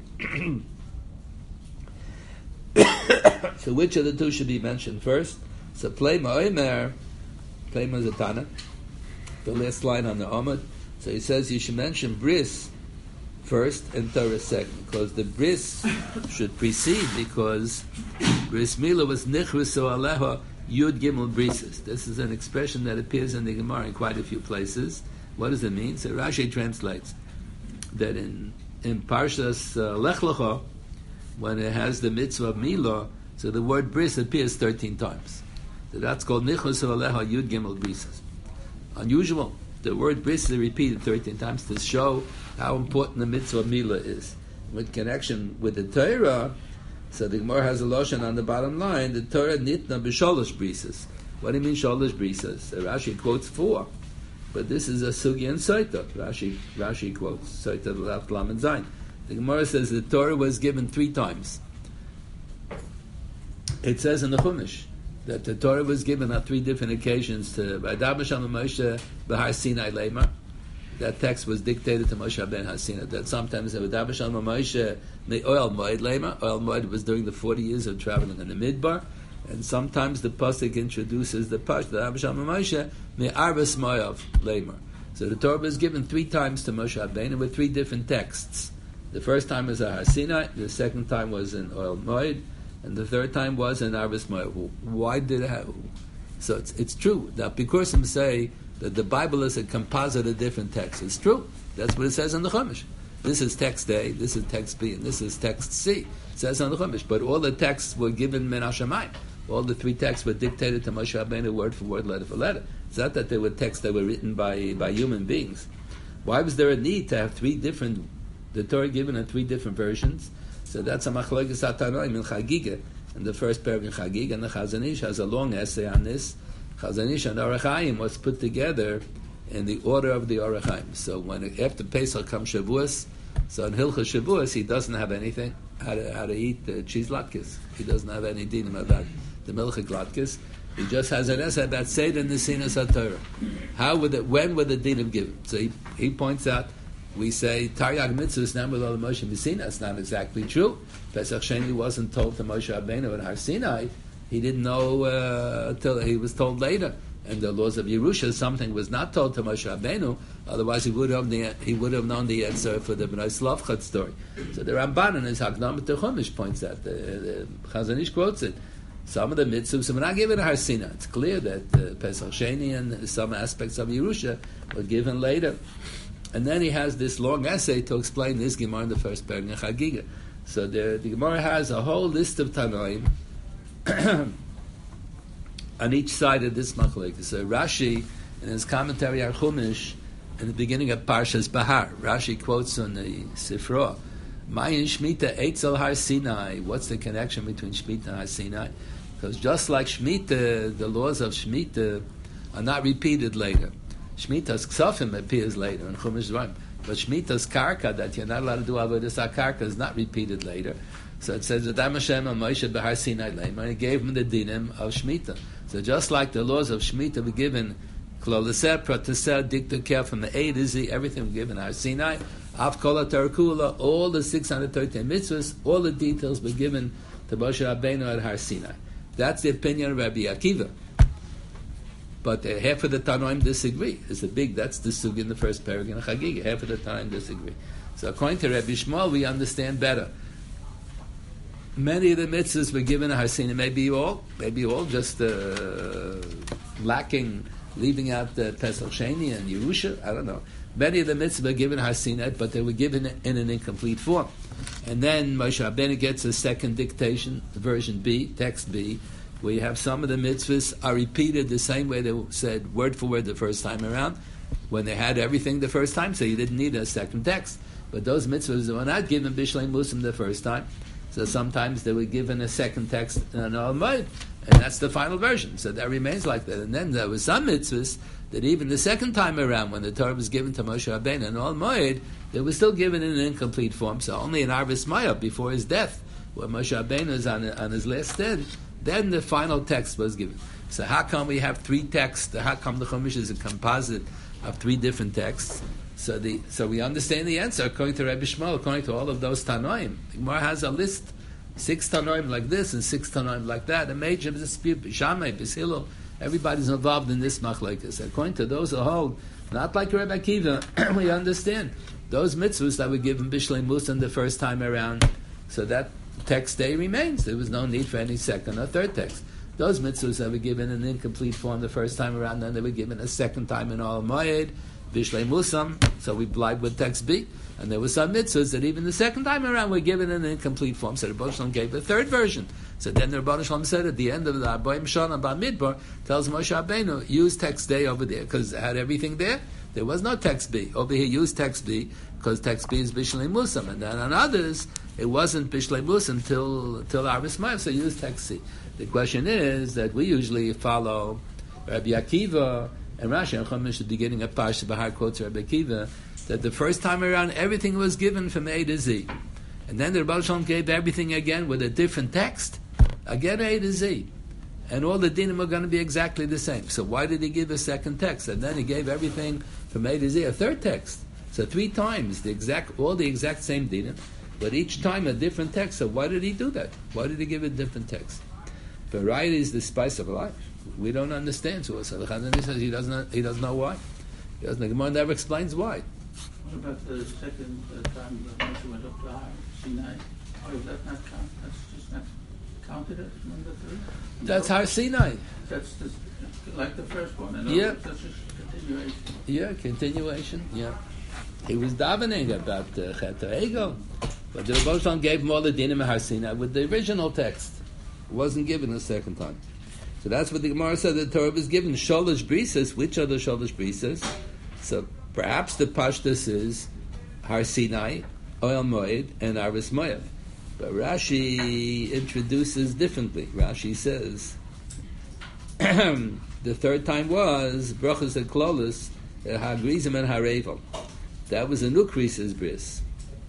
A: So which of the two should be mentioned first? So Plema Omer, Plema Zatana, the last line on the Amud. So he says you should mention Bris first and Torah second, because the Bris should precede, because Bris Mila was Nichruso Aleha Yud Gimel Brises. This is an expression that appears in the Gemara in quite a few places. What does it mean? So Rashi translates that in in Parshas uh, Lech Lecha, when it has the mitzvah of Mila, so the word Bris appears thirteen times. So that's called Nichruso Aleha Yud Gimel Brises. Unusual. The word Bris is repeated thirteen times to show how important the mitzvah of Mila is. With connection with the Torah, so the Gemara has a lotion on the bottom line, the Torah nitna b'sholosh brises. What do you mean sholosh brises? So Rashi quotes four. But this is a sugi and Saita. Rashi, Rashi quotes Saita L'Af Lam and Zayin. The Gemara says the Torah was given three times. It says in the Chumash that the Torah was given on three different occasions to V'adav Hashem Moshe b'Har Sinai Leimar. That text was dictated to Moshe ben Har Sinai. That sometimes V'adav Hashem Moshe the Oil Moed Leimar. Oil Moed was during the forty years of traveling in the Midbar, and sometimes the pasuk introduces the Pash V'adav Hashem Moshe the Arvas Moav Leimar. So the Torah was given three times to Moshe Rabbeinu with three different texts. The first time was at Har Sinai. The second time was in Oil Moed. And the third time was in Arvis Moed. Why did it have? So it's, it's true. Now, Bikurim say that the Bible is a composite of different texts. It's true. That's what it says in the Chumash. This is text A, this is text B, and this is text C. It says on the Chumash. But all the texts were given min hashamayim. All the three texts were dictated to Moshe Rabbeinu word for word, letter for letter. It's not that they were texts that were written by, by human beings. Why was there a need to have three different, the Torah given in three different versions? So that's a machlokes hatanoim in Chagiga, in the first paragraph in Chagiga, and the Chazon Ish has a long essay on this. Chazon Ish and Orach Chaim was put together in the order of the Orach Chaim. So when after Pesach comes Shavuos, so in Hilchos Shavuos he doesn't have anything how to, how to eat uh, cheese latkes. He doesn't have any dinim about the milchik latkes. He just has an essay about Seder Nesinas HaTorah. How would it? When were the dinim given? So he he points out. We say Taryag Mitzvah is not with all the Moshe Messina. That's not exactly true. Pesach Sheni wasn't told to Moshe Rabbeinu at Har Sinai. He didn't know uh, until he was told later. And the laws of Yerusha, something was not told to Moshe Rabbeinu. Otherwise, he would have the, he would have known the answer for the Bnei Slavchat story. So the Ramban in his Hakdam Chumash points out. The, the Chazon Ish quotes it. Some of the mitzvahs were not given at Har Sinai. It's clear that uh, Pesach Sheni and some aspects of Yerusha were given later. And then he has this long essay to explain this Gemara in the first paragraph in Chagiga. So the, the Gemara has a whole list of Tanoim on each side of this machlokes. So Rashi, in his commentary on Chumash, in the beginning of Parshas Bahar, Rashi quotes on the Sifra, Mayin Shmita Eitzel Har Sinai. What's the connection between Shmita and Har Sinai? Because just like Shmita, the laws of Shmita are not repeated later. Shmita's Ksafim appears later in Chumash Dvarim, but Shmita's Karka, that you're not allowed to do Avodas HaKarka, is not repeated later. So it says that Hashem and Moshe b'Har Sinai Leimar, and he gave him the dinim of Shmita. So just like the laws of Shmita were given, Kloleseh, Prateseh, Dikta Keh, from the A to Z, everything was given Har Sinai, Av Kol HaTorah, all the six hundred thirteen mitzvahs, all the details were given to Moshe Rabbeinu at Har Sinai. That's the opinion of Rabbi Akiva. But uh, half of the Tanoim disagree. It's a big, that's the sugi in the first paragraph in Chagiga. Half of the Tanoim disagree. So according to Rabbi Shmuel, we understand better. Many of the mitzvahs were given to Har Sinai, maybe all, maybe all just uh, lacking, leaving out the Pesach Sheni and Yerusha, I don't know. Many of the mitzvahs were given to Har Sinai, but they were given in an incomplete form. And then Moshe Rabbeinu gets a second dictation, version B, text B, where you have some of the mitzvahs are repeated the same way they were said word for word the first time around, when they had everything the first time, so you didn't need a second text. But those mitzvahs were not given Bishlei Muslim the first time, so sometimes they were given a second text in Al Moed, and that's the final version. So that remains like that. And then there were some mitzvahs that even the second time around, when the Torah was given to Moshe Rabbeinu in Al Moed, they were still given in an incomplete form. So only in Arvis Maya, before his death, when Moshe Rabbeinu is on, on his last stand, then the final text was given. So how come we have three texts? How come the Chumash is a composite of three different texts? So the so we understand the answer according to Rabbi Shmuel, according to all of those Tanoim. The Gemara has a list, six Tanoim like this and six Tanoim like that. A major dispute, Shammai, Bishilel, everybody's involved in this machlokes. According to those who hold, not like Rabbi Akiva, we understand those mitzvahs that were given Bishlei Musan the first time around. So that text day remains. There was no need for any second or third text. Those mitzvahs that were given in incomplete form the first time around, then they were given a second time in Al Moed, Bishlei Musam, so we blind with text B. And there were some mitzvahs that even the second time around were given in incomplete form. So the Rebbe Shalom gave the third version. So then the Rebbe Shalom said at the end of the Arbaim Shana Bamidbar, tells Moshe Rabbeinu, use text A over there, because it had everything there. There was no text B. Over here, use text B, because text B is Bishlei Musam. And then on others, it wasn't Bishlei Musam till, till Aris Mayav, so use text C. The question is that we usually follow Rabbi Akiva and Rashi and Chumash, the beginning of Parsha Bahar quotes Rabbi Akiva, that the first time around everything was given from A to Z. And then the Rebbe Shalom gave everything again with a different text, again A to Z. And all the dinim are going to be exactly the same. So why did he give a second text? And then he gave everything from A to Z, a third text. So three times, the exact, all the exact same dinim, but each time a different text. So why did he do that? Why did he give a different text? Variety is the spice of life. We don't understand. So the Chazon says he doesn't. He doesn't know why. He doesn't. The Gemara never explains why.
C: What about the second uh, time that Moshe went up to Har Sinai? Or is that not count? That's just not counted as number three.
A: That's
C: no?
A: Har Sinai.
C: That's the, like the first one. And
A: Yeah.
C: That's just continuation.
A: Yeah, continuation. Yeah. He was davening about uh, Chet HaEgel, but the Rebbe Shalom gave him all the dinim of Har Sinai with the original text. It wasn't given a second time. So that's what the Gemara said. The Torah was given sholosh brises. Which are the sholosh brises? So perhaps the pashtus is Har Sinai, Oil Moed, and Aris Moed. But Rashi introduces differently. Rashi says the third time was brachas and klolos, hagrizim and harevel. That was a nukrises bris.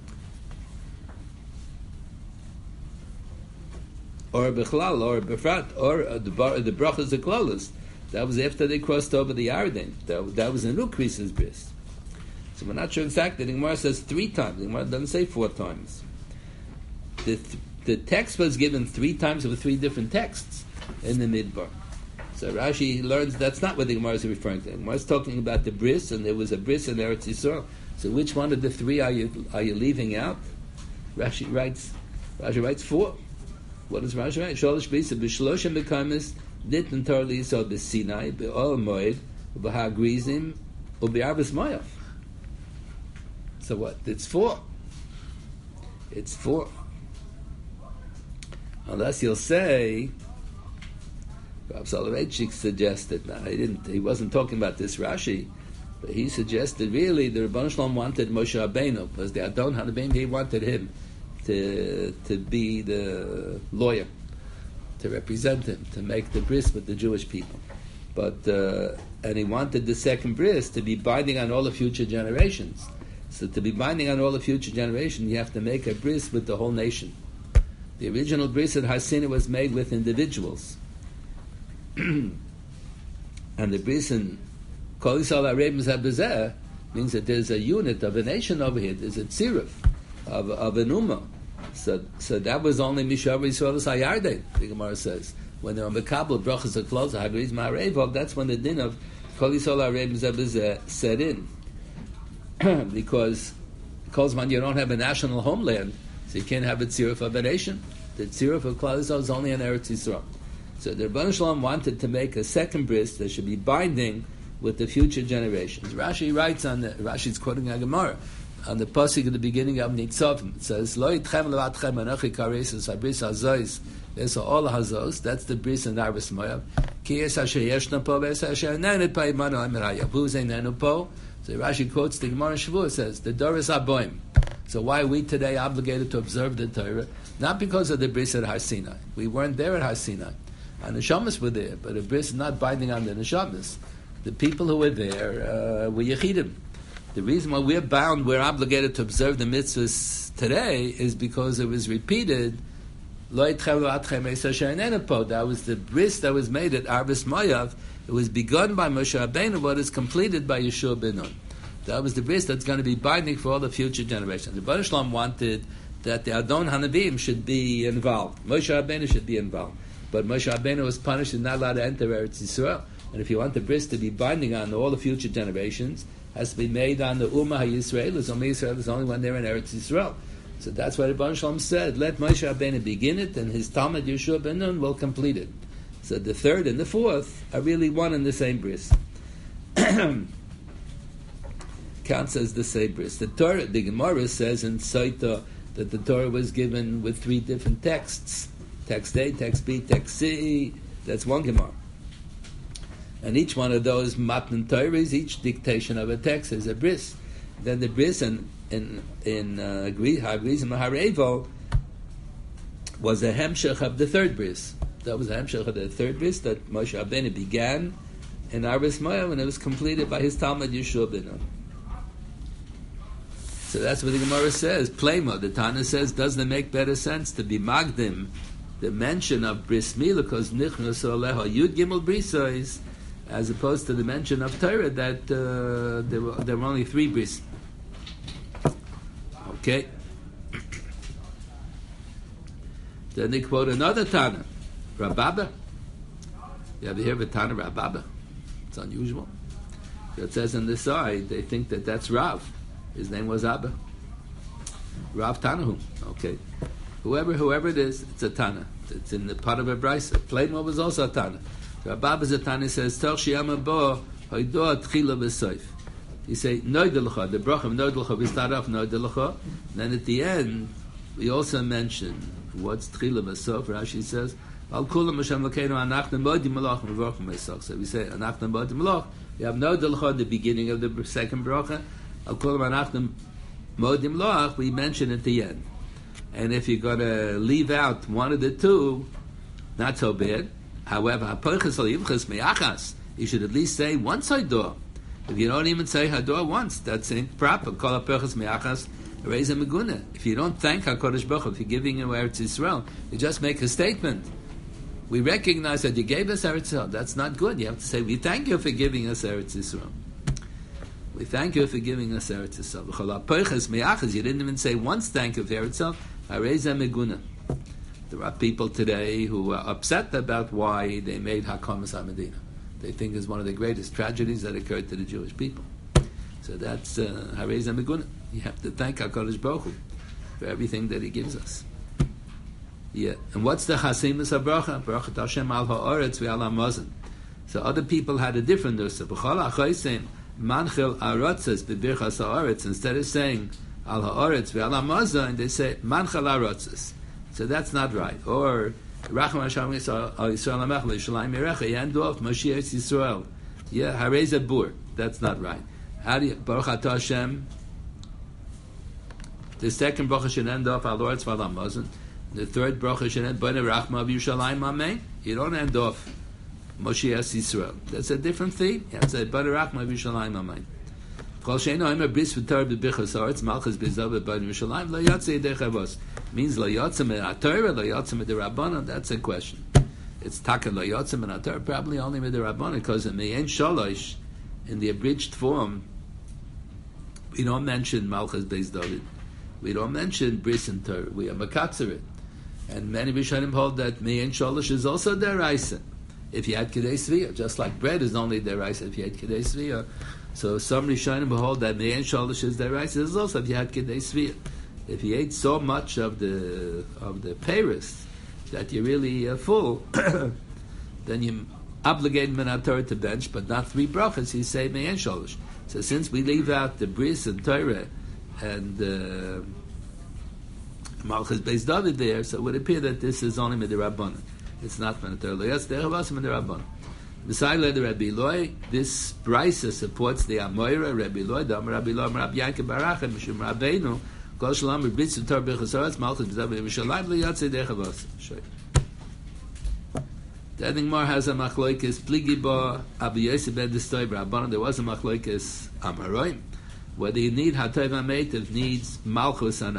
A: Or bechlal, or befrat, or uh, the bar, the brachas and klolos. That was after they crossed over the Yarden. That, that was a nukrises bris. So we're not sure exactly. The Gemara says three times. The Gemara doesn't say four times. The, th- the text was given three times with three different texts in the Midbar. So Rashi learns that's not what the Gemara is referring to. The Gemara is talking about the bris, and there was a bris in Eretz Yisrael. So which one of the three are you are you leaving out? Rashi writes. Rashi writes four. What does Rashi write? Sholosh brisa b'shloshem b'kamis ditn Torah l'Yisrael b'Sinai b'Ol Moed b'Hagrizim u'b'Arvis Moav. So what? It's four. It's four. Unless you'll say, Rav Soloveitchik suggested. Now he didn't. He wasn't talking about this Rashi, but he suggested really the Rebbeinu Shalom wanted Moshe Rabbeinu because the Adon Hanabim he wanted him to to be the lawyer, to represent him, to make the bris with the Jewish people. But uh, and he wanted the second bris to be binding on all the future generations. So to be binding on all the future generations, you have to make a bris with the whole nation. The original bris at Har Sinai was made with individuals, and the bris in Kol Yisrael Arabim Zabazeh means that there's a unit of a nation over here. There's a tziruf of of an ummah. So, so that was only Mishav Yisrael Sayarde. The Gemara says when they're on the Kabbalah brachas are close, Hagriz Ma'arevov. That's when the din of Kol Yisrael Arabim Zabazeh set in, because Kolzman you don't have a national homeland. So you can't have a tziruf of a nation. The tziruf of Klal Yisrael is only an Eretz Yisrael. So the Rebbeinu Shalom wanted to make a second bris that should be binding with the future generations. Rashi writes on the, Rashi's quoting a Gemara, on the pasuk at the beginning of Nitzavim. It says, Lo yitchem levatchem anochi karesus habris hazois v'esa ol hazos. That's the bris in Aris Moav. Ki es asher yeshna po v'es asher nenu po imanu emer hayavu zeinenu po. So Rashi quotes the Gemara in Shavuot, says, the Doris Aboim. So why are we today obligated to observe the Torah? Not because of the bris at Har Sinai. We weren't there at Har Sinai. And the Neshamas were there, but the bris is not binding on the Neshamas. The people who were there uh, were Yechidim. The reason why we're bound, we're obligated to observe the mitzvahs today is because it was repeated Lo yitchelu atchem Eisa she'einenu po. That was the bris that was made at Arvis Moav. It was begun by Moshe Rabbeinu, but is completed by Yeshua ben Nun. That was the bris that's going to be binding for all the future generations. The Rebbeinu Shalom wanted that the Adon Hanavim should be involved. Moshe Rabbeinu should be involved. But Moshe Rabbeinu was punished and not allowed to enter Eretz Yisrael. And if you want the bris to be binding on all the future generations, it has to be made on the Ummah HaYisraelis. Ummah Yisrael is only when they're in Eretz Yisrael. So that's why the Rebbeinu Shalom said, let Moshe Rabbeinu begin it, and his Talmud Yeshua ben Nun will complete it. So the third and the fourth are really one and the same bris. Counts as the same bris. The Torah, the Gemara says in Saita that the Torah was given with three different texts. Text A, text B, text C. That's one Gemara. And each one of those Matan Torahs, each dictation of a text is a bris. Then the bris in in in uh, Hagrizim Harevo was a hemshech of the third bris. That was a hemshech of the third bris that Moshe Rabbeinu began in Arvis Moav, and it was completed by his Talmud Yeshua ben Nun. So that's what the Gemara says. Plema, the Tana says, doesn't it make better sense to be magdim the mention of bris milah because nichnas aleha yud gimel brisos, as opposed to the mention of Torah that uh, there were there were only three bris. Okay. Then they quote another Tana, Rababa. You ever hear of a Tana Rababa? It's unusual. So it says on the side, they think that that's Rav. His name was Abba. Rav Tanahu. Okay. Whoever whoever it is, it's a Tana. It's in the part of a brisa. Plema was also a Tana. So Rababa is a Tana, says, Tor shiyama bo hoidoa tchila b'soif. You say, Noidelecha, the brachim Noidelecha, we start off Noidelecha. Then at the end, we also mention what's tchila b'soif. Rashi says, Al kulam Hashem Lakeinu anachna modim malach mevorchim b'soif. So we say, anachna modim malach. We have Noidelecha at the beginning of the second bracha. Al kulam anachna modim malach, we mention at the end. And if you're going to leave out one of the two, not so bad. However, you should at least say one side door. If you don't even say Hador once, that's improper. Kol HaPerchas Me'achas Reisa Meguna. If you don't thank HaKadosh Baruch Hu, if you're giving him Eretz Yisrael, you just make a statement. We recognize that you gave us Eretz Yisrael. That's not good. You have to say, we thank you for giving us Eretz Yisrael. We thank you for giving us Eretz Yisrael. Kol HaPerchas Me'achas, you didn't even say once thank you for Eretz Yisrael. Reisa Meguna. There are people today who are upset about why they made Hakamas HaMedina. They think is one of the greatest tragedies that occurred to the Jewish people. So that's Harei uh, Meguna. You have to thank HaKadosh Baruch Hu for everything that He gives us. Yeah. And what's the Chasimus HaBracha? Baruch Hashem al ha'oretz ve'al ha'mazon. So other people had a different nusa. B'chol ha'chaysein manchil ha'rotzes b'birchas ha'oretz. Instead of saying al ha'oretz ve'al ha'mazon, they say manchil ha'rotzes. So that's not right. Or Racham Hashem Yisrael Amech L'Yishalayim Yerecha Yandof Moshiach Yisrael. Yeah, Harei Zabur. That's not right. How do you Baruch Atah Hashem? The second bracha should end off Al Oretz V'Al Hamazon. The third bracha should end B'nei Rachma V'Yushalayim Amen. You don't end off Moshiach Yisrael. That's a different thing. You have to say B'nei Rachma V'Yushalayim Amen. Kol she'eino omer bris v'Torah b'bichas haaretz malchus b'zav b'bnei Yerushalayim lo yatsa yedei chavos. Means lo yatsa min haTorah, lo yatsa min derabbanan. That's a question. It's taka lo yatsa min haTorah, probably only min derabbanan, because in the Ein Shalosh, in the abridged form, we don't mention malchus beis David. We don't mention bris and Torah. We are makatzerit, and many Rishonim hold that Ein Shalosh is also deraisa. If you had kedei sviyah, just like bread is only deraisa if you had kedei sviyah. So some Rishonim behold that Me'en Shalosh is their rice. There's also if you had Kedei Sviyah. If you ate so much of the of the Paris that you're really uh, full, then you obligate Min Torah to bench, but not three brachas. You say Me'en Shalosh. So since we leave out the bris and Torah and uh, Malchus Beis David there, so it would appear that this is only Midirabbanan. It's not Min Torah. Yes, there was Midirabbanan. Beside the Rabbi Eloi, this brisa supports the Amoira Rabbi Eloi, the Amar Rabbi Eloi, Rabbi Yankee Barachem, Mishum Rabbeinu, Kol Shalom Rebitz V'Tor B'Chasaretz Malchus B'Zav B'Yerushalayim Lo Yatzei Dechavos. The Edingmar has a machloikis Pligi Bo Abu Yosef Ben Destoy Rabbanon. There was a machloikis Amaroim whether you need Hatov HaMeitiv needs Malchus or not.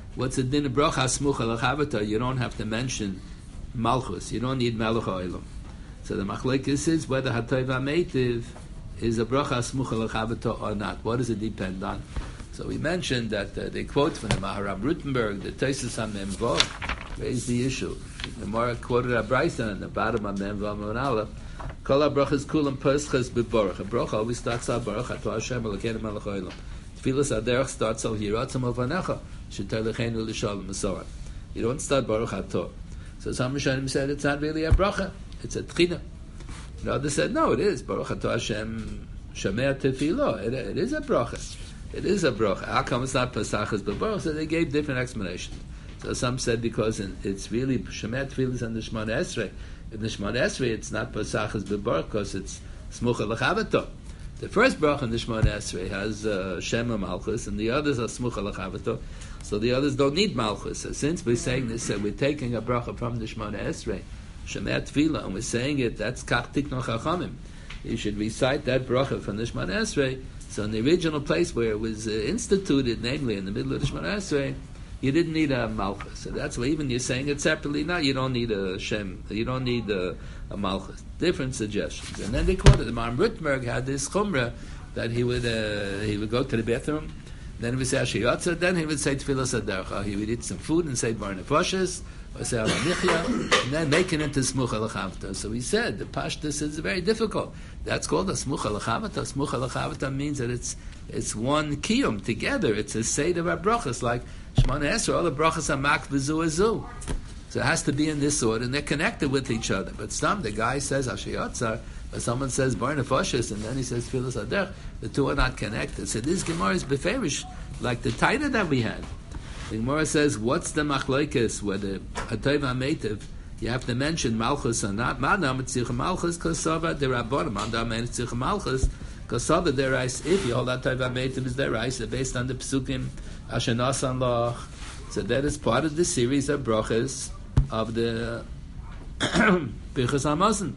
A: What's the din of bracha smucha lechavata? You don't have to mention malchus. You don't need melech ha'olam. So the machlekes is whether hatov ha'meitiv is a bracha smucha lechavata or not. What does it depend on? So we mentioned that uh, they quote from the Maharam Rutenberg, the Tosfos on Mem Vav, raised the issue. The Gemara quoted a brayta on the bottom of Mem Vav Mem Aleph. Kol habrachas kulam paschas beborach. A bracha always starts out baruch ato Hashem elokeinu melech haolam. Tfilas haderech starts out yiratzim alvanecha shetelecheinu l'shalom and You don't start baruch ato. So some Rishonim said it's not really a bracha; it's a tchina. The others said no, it is baruch ato Hashem shamei tefilo. It, it is a bracha. It is a bracha. How come it's not pasachas beborach? So they gave different explanations. So some said because it's really shamei tefillah and the Shemona Esrei. In the Shemona Esrei, it's not pasachas beborach because it's smucha l'chavato. The first bracha in the Shemona Esrei has uh, Shema Malchus, and the others are smucha l'chavato. So the others don't need Malchus. So since we're saying this, uh, we're taking a bracha from the Shemona Esrei, Shemei Tefillah, and we're saying it, that's kach tikno chachamim. You should recite that bracha from the Shemona Esrei. So in the original place where it was uh, instituted, namely in the middle of the Shemona Esrei, you didn't need a malchus. So that's why even you're saying it separately now, you don't need a shem, you don't need a, a malchus. Different suggestions. And then they quoted, the Maharam Rutenberg had this chumrah that he would uh, he would go to the bathroom, then he would say Ashiyotza, then he would say Tfilas Haderech. He would eat some food and say Bar Nefoshes, or say Alanichya, and then make it into Smucha L'chavta. So he said, the Pashtus is very difficult. That's called a Smucha L'chavta. Smucha L'chavta means that it's it's one kiyum together. It's a seder of brachas, like Shemona Esrei, all the brachas are mak v'zu azu. So it has to be in this order, and they're connected with each other. But some, the guy says Ashiyotzar, but someone says Bar Nefoshes, and then he says Tfilas Haderech. The two are not connected. So this Gemara is beferish, like the Taina that we had. The Gemara says, what's the machlokes whether Hatov HaMeitiv, you have to mention Malchus or not? Madam Tzich Malchus Kosova Derabbanan. Madam Tzich Malchus Kosova Derais. If you hold Hatov HaMeitiv is Derais, based on the Pesukim Asher Nasan Loch. So that is part of the series of brachas of the Birchas Hamazon.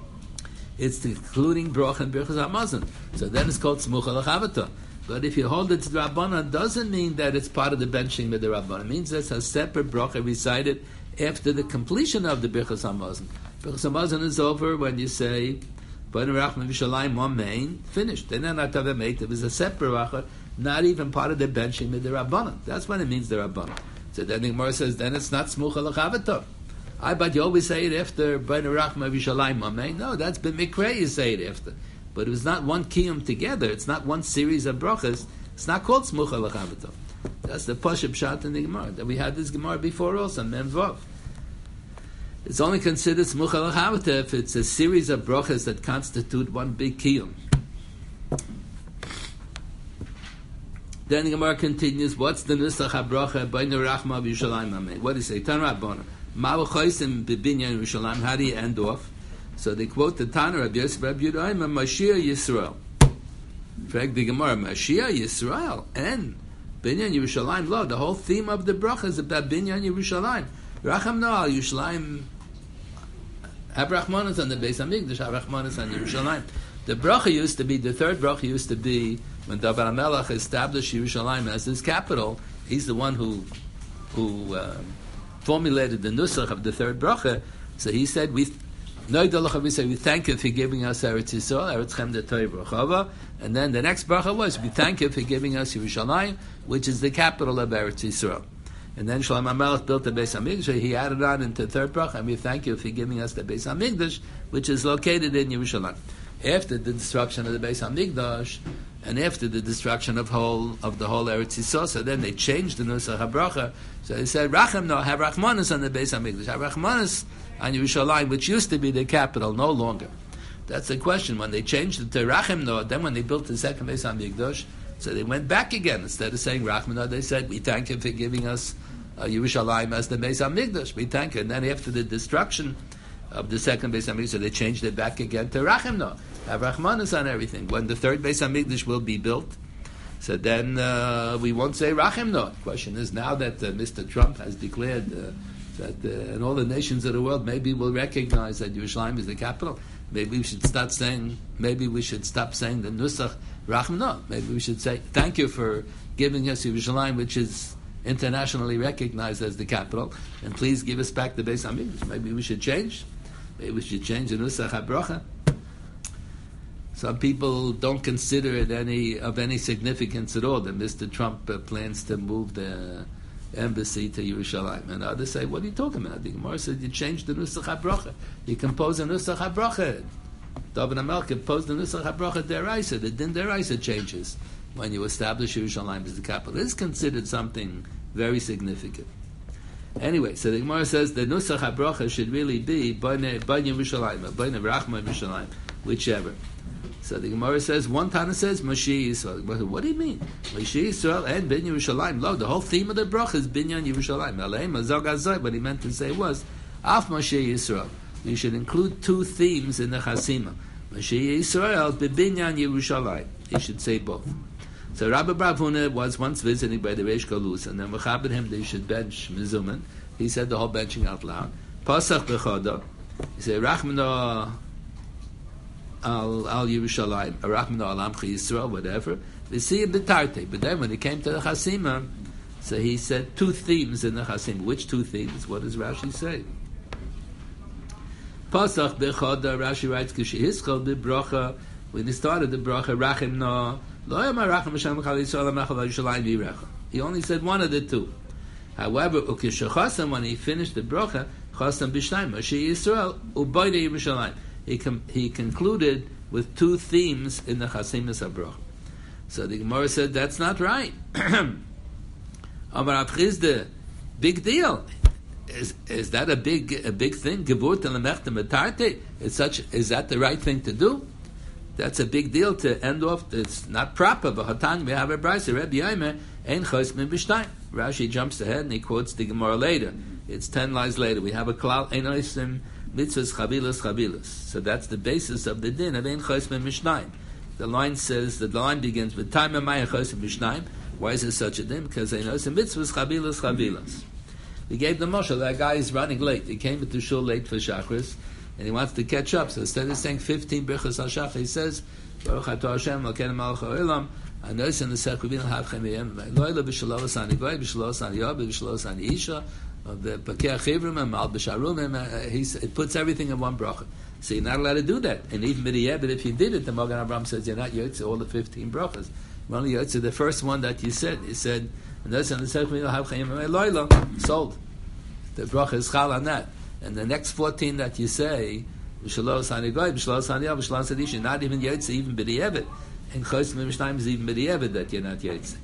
A: It's including bracha and Birchas Hamazon. So then it's called Smucha L'chavata. But if you hold it to the Rabbanan, doesn't mean that it's part of the benching with the Rabbanan. It means that's a separate bracha recited after the completion of the Birchas Hamazon. Birchas Hamazon is over when you say B'nai Rachman V'Shalayim one main, finished. Then Hatov HaMeitiv is a separate bracha, not even part of the benching with the Rabbanan. That's when it means the Rabbanan. So then the Gemara says, then it's not Smucha L'chavata. I but you always say it after B'nai Rachman V'Shalayim one main. No, that's b'mikrei you say it after. But it was not one kiyum together. It's not one series of brachas. It's not called Smucha L'chavata. That's the Pashup Pshat in the Gemara. That we had this Gemara before also, Mem Vav. It's only considered Smucha L'chavata if it's a series of brachas that constitute one big kiyum. Then the Gemara continues, what's the Nusach HaBracha B'nai Rachma V'Yushalayim Amen? What do you say? Tan Rabbana. Ma'u Chosim B'Binyan Yerushalayim. How do you end off? So they quote the Tana Rabbi Yosef Rabbi Yehuda Mashiach Yisrael. In fact, the Gemara Mashiach Yisrael and Binyan Yerushalayim Lo. The whole theme of the bracha is about Binyan Yerushalayim. Racham no al Yerushalayim. Have Rachmanas on the Beis Hamikdash. Have Rachmanas on Yerushalayim. The bracha used to be, the third bracha used to be when David HaMelech established Yerushalayim as his capital. He's the one who who uh, formulated the nusach of the third bracha. So he said, we we say we thank you for giving us Eretz Yisrael, Eretz Chem Detoy Brachava, and then the next bracha was we thank you for giving us Yerushalayim, which is the capital of Eretz Yisrael. And then Shlomo HaMelech built the Beis Hamikdash. He added on into the third bracha, and we thank you for giving us the Beis Hamikdash, which is located in Yerushalayim. After the destruction of the Beis Hamikdash, and after the destruction of whole of the whole Eretz Yisrael, so then they changed the Nusach HaBracha. So they said, Rachem no, have Rachmanis on the Beis Hamikdash, have Rachmanis on Yerushalayim, which used to be the capital, no longer. That's the question. When they changed it to Rachem no, then when they built the second Beis Hamikdash, so they went back again. Instead of saying Rachman no, they said, we thank you for giving us uh, Yerushalayim as the Beis Hamikdash. We thank you. And then after the destruction of the second Beis Hamikdash, so they changed it back again to Rachem no. Have Rachmanis on everything. When the third Beis Hamikdash will be built, so then uh, we won't say Rachem no. The question is now that uh, Mister Trump has declared uh, that uh, in all the nations of the world, maybe we'll recognize that Yerushalayim is the capital. Maybe we should start saying, maybe we should stop saying the Nusach Rachem no. Maybe we should say, thank you for giving us Yerushalayim, which is internationally recognized as the capital, and please give us back the Beis Hamikdash. Maybe we should change. Maybe we should change the Nusach HaBrocha. Some people don't consider it any of any significance at all that Mister Trump uh, plans to move the embassy to Yerushalayim. And others say, what are you talking about? The Gemara said you change the Nusach HaBrocha. You compose a Nusach HaBrocha. David HaMelech composed the Nusach HaBrocha Deraisa. The Din Deraisa changes when you establish Yerushalayim as the capital. This is considered something very significant. Anyway, so the Gemara says the Nusach HaBrocha should really be Bnei Yerushalayim, Bnei Rachma Yerushalayim, whichever. So the Gemara says, one Tana says, Moshe Yisrael. What do you mean? Moshe Yisrael and Bin Yerushalayim. Lo, the whole theme of the bracha is Binyan Yerushalayim. Aleim Azog Azoi, what he meant to say was, Af Moshe Yisrael. You should include two themes in the Chasima. Moshe Yisrael, Binyan Yerushalayim. He should say both. So Rabbi Bar Huna was once visiting by the Reish Galus, and then Mechaber him they should bench Mizuman. He said the whole benching out loud. Pasach Bechoda. He said, Rachmana Al Al Yerushalayim, Rachmana Al Amchi Yisrael, whatever. They see him B'tarte. But then when he came to the Chasima, so he said two themes in the Chasima. Which two themes? What does Rashi say? Pasach Bechoda, Rashi writes, Kishi Hiskal B'bracha, when he started the bracha, Rachimna, he only said one of the two. However, when he finished the bracha, he com- he concluded with two themes in the Chasimus HaBrocha. So the Gemara said that's not right. Amar Abchizde, big deal. Is is that a big a big thing? Is such is that the right thing to do? That's a big deal to end off. It's not proper. But we have a brayse. Rebbe Yomer ein chos min b'shtayim. Rashi jumps ahead and he quotes the Gemara later. It's ten lines later. We have a klal ein oisim mitzvahs chavilas chavilas. So that's the basis of the din of ein chos min b'shtayim. The line says that the line begins with time amay chos min b'shtayim. Why is there such a din? Because ein oisim mitzvahs chavilas chavilas. We gave the mashal. That guy is running late. He came into shul late for Shachris. And he wants to catch up. So instead of saying fifteen brichas al shach, he says, Baruch atah Hashem, Malkeinu melech ha'olam, Anois and the Sechuvin ha'avchem yem, Lo'ila b'shalos ani goy, b'shalos ani yob, b'shalos ani isha, the Pakeh chivrim, and Mal b'sharum, he puts everything in one bracha. So you're not allowed to do that. And even b'diyeh, but if you did it, the Magen Avraham says you're not yotze all the fifteen brachas. You're only yotze the first one that you said. He said, Anois and the Sechuvin ha'avchem yem, Lo'ila, sold. The bracha is chal on that. And the next fourteen that you say, B'shalos hanigoy, b'shalos haniyah, b'shalos hadisha, not even yotze, even b'di'evet. And chos min b'shnayim is even b'di'evet that you're not yotze.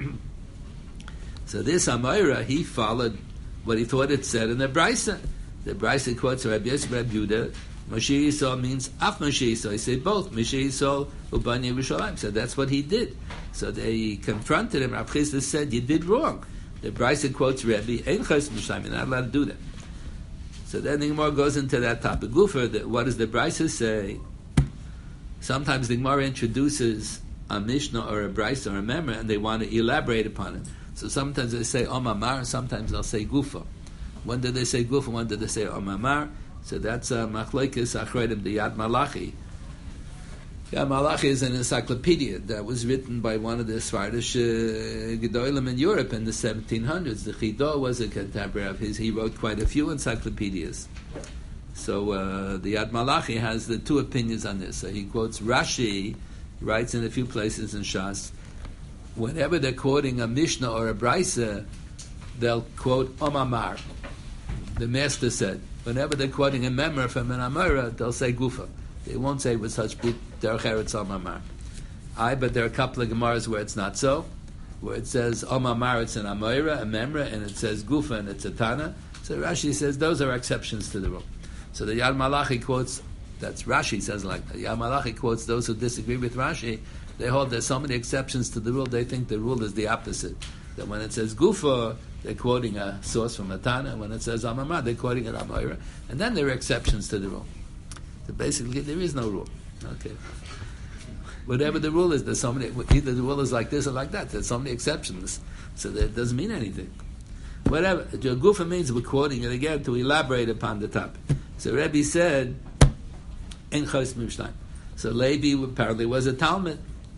A: So this Amoira, he followed what he thought it said in the Brisa. The Brisa quotes Rabbi Yosef Rabbi Yehuda, Moshe Yisrael means Af Moshe Yisrael. He said both, Moshe Yisrael u'bani Yerushalayim. So that's what he did. So they confronted him. Rav Chisda said, you did wrong. The Brisa quotes Rabbi, Ein chos min b'shnayim, you're not allowed to do that. So then the Gemara goes into that topic. Gufer, what does the Brisa say? Sometimes the Gemara introduces a Mishnah or a Brisa or a Memra, and they want to elaborate upon it. So sometimes they say Om Amar, sometimes they'll say Gufa. When did they say Gufa? When did they say Om Amar? So that's uh, Machlokes Achreidim, the Yad Malachi. Yad Malachi is an encyclopedia that was written by one of the Svardish uh, Gedolim in Europe in the seventeen hundreds. The Chido was a contemporary of his. He wrote quite a few encyclopedias. So uh, the Yad Malachi has the two opinions on this. So he quotes Rashi, writes in a few places in Shas, whenever they're quoting a Mishnah or a Brisa, they'll quote Om Amar. The master said. Whenever they're quoting a Memra from an Amora, they'll say Gufa. They won't say with such big derech eretz Om Amar. I, but there are a couple of Gemaras where it's not so, where it says Om Amar, it's an Amoira, a Memra, and it says Gufa, and it's a Tana. So Rashi says those are exceptions to the rule. So the Yad Malachi quotes, that's Rashi says like that. Yad Malachi quotes those who disagree with Rashi. They hold there's so many exceptions to the rule, they think the rule is the opposite. That when it says Gufa, they're quoting a source from a Tana, and when it says Om Amar, they're quoting an Amoira. And then there are exceptions to the rule. So basically, there is no rule. Okay. Whatever the rule is, there's so many, either the rule is like this or like that. There's so many exceptions. So that doesn't mean anything. Whatever. Gufa means we're quoting it again to elaborate upon the topic. So Rebbe said, Ein chos min b'shnayim. So Levi apparently was a Talmud.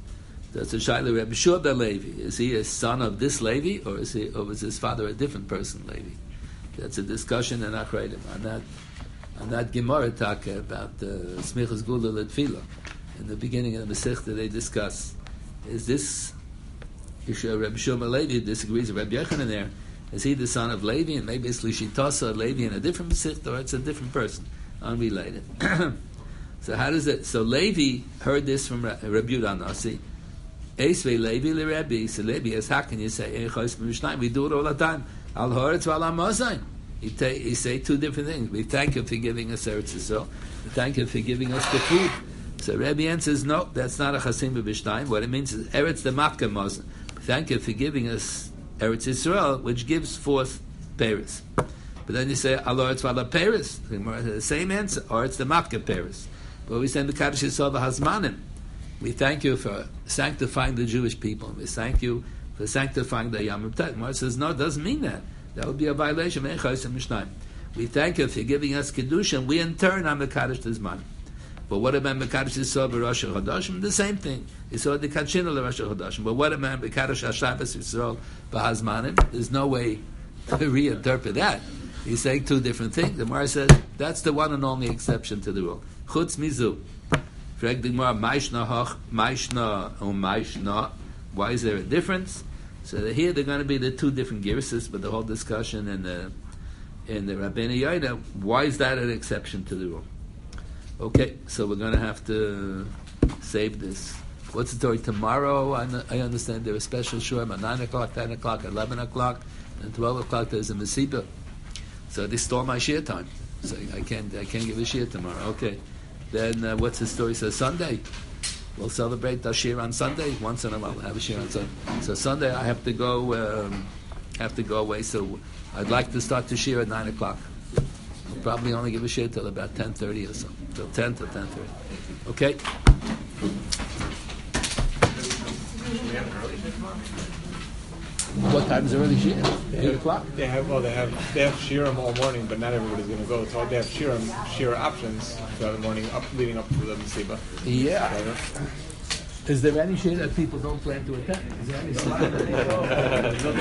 A: That's a Shaila Rebbe Shua ben Levi. Is he a son of this Levi, or is he, or was his father a different person, Levi? That's a discussion in Achreidim on that, on that Gemara Taka about uh, Smichas Gula L'Tfila. In the beginning of the Masechta, they discuss: is this Rebbe Shua ben Levi disagrees with Rebbe Yochanan there? Is he the son of Levi, and maybe it's Lishitasa Levi in a different Masechta, or it's a different person, unrelated? So how does it? So Levi heard this from Rabbi Yehuda Nasi. Esvei Levi le Rebbe. So Levi is, how can you say we do it all the time? Al Horetz v'al Amazayin. He he say two different things. We thank you for giving us Eretz Yisrael. We thank you for giving us the food. So Rebbe answers, no, that's not a Chasim b'Bishtayim. What it means is Eretz the Matka Mazon. Thank you for giving us Eretz Yisrael, which gives forth Paris. But then you say Al Horetz v'al Paris. The same answer. Or it's the Matka Paris. But we say the Kaddish Yisrael v'Hazmanim. We thank you for sanctifying the Jewish people. We thank you for sanctifying the Yom Tov. Mar says, no, it doesn't mean that. That would be a violation. We thank you for giving us Kedusha, and we in turn are Mekadosh Tizman. But what about Mekadosh Yisrael b'Rosh HaChodashim? The same thing. Yisrael D'Kachina l'Rosh HaChodashim. But what about Mekadosh HaShabbos Yisrael b'Hazmanim? There's no way to reinterpret that. He's saying two different things. The Mar says, that's the one and only exception to the rule. Chutz mizu. Frag the Gemara, Maishna hoch, Maishna or Maishna. Why is there a difference? So here they're going to be the two different girses, but the whole discussion in the in the Rabbeinu Yoda, why is that an exception to the rule? Okay, so we're going to have to save this. What's the story tomorrow? I, I understand there are special shurim at nine o'clock, ten o'clock, eleven o'clock, and twelve o'clock. There's a mesiba. So they stole my shir time. So I can't I can't give a shir tomorrow. Okay. Then uh, what's the story? So Sunday, we'll celebrate the shir on Sunday. Once in a while, we'll have a shir on Sunday. So Sunday, I have to go, um, have to go away. So I'd like to start the shir at nine o'clock. I'll probably only give a shir till about ten thirty or so, till ten to ten thirty. Okay. What time is the early shir? Eight o'clock.
D: They have well, they have they have shirim all morning, but not everybody's going to go. So they have shirim shir options throughout the morning, up leading up to the mesiba.
A: Yeah. Is there any shir that people don't plan to attend? Is there any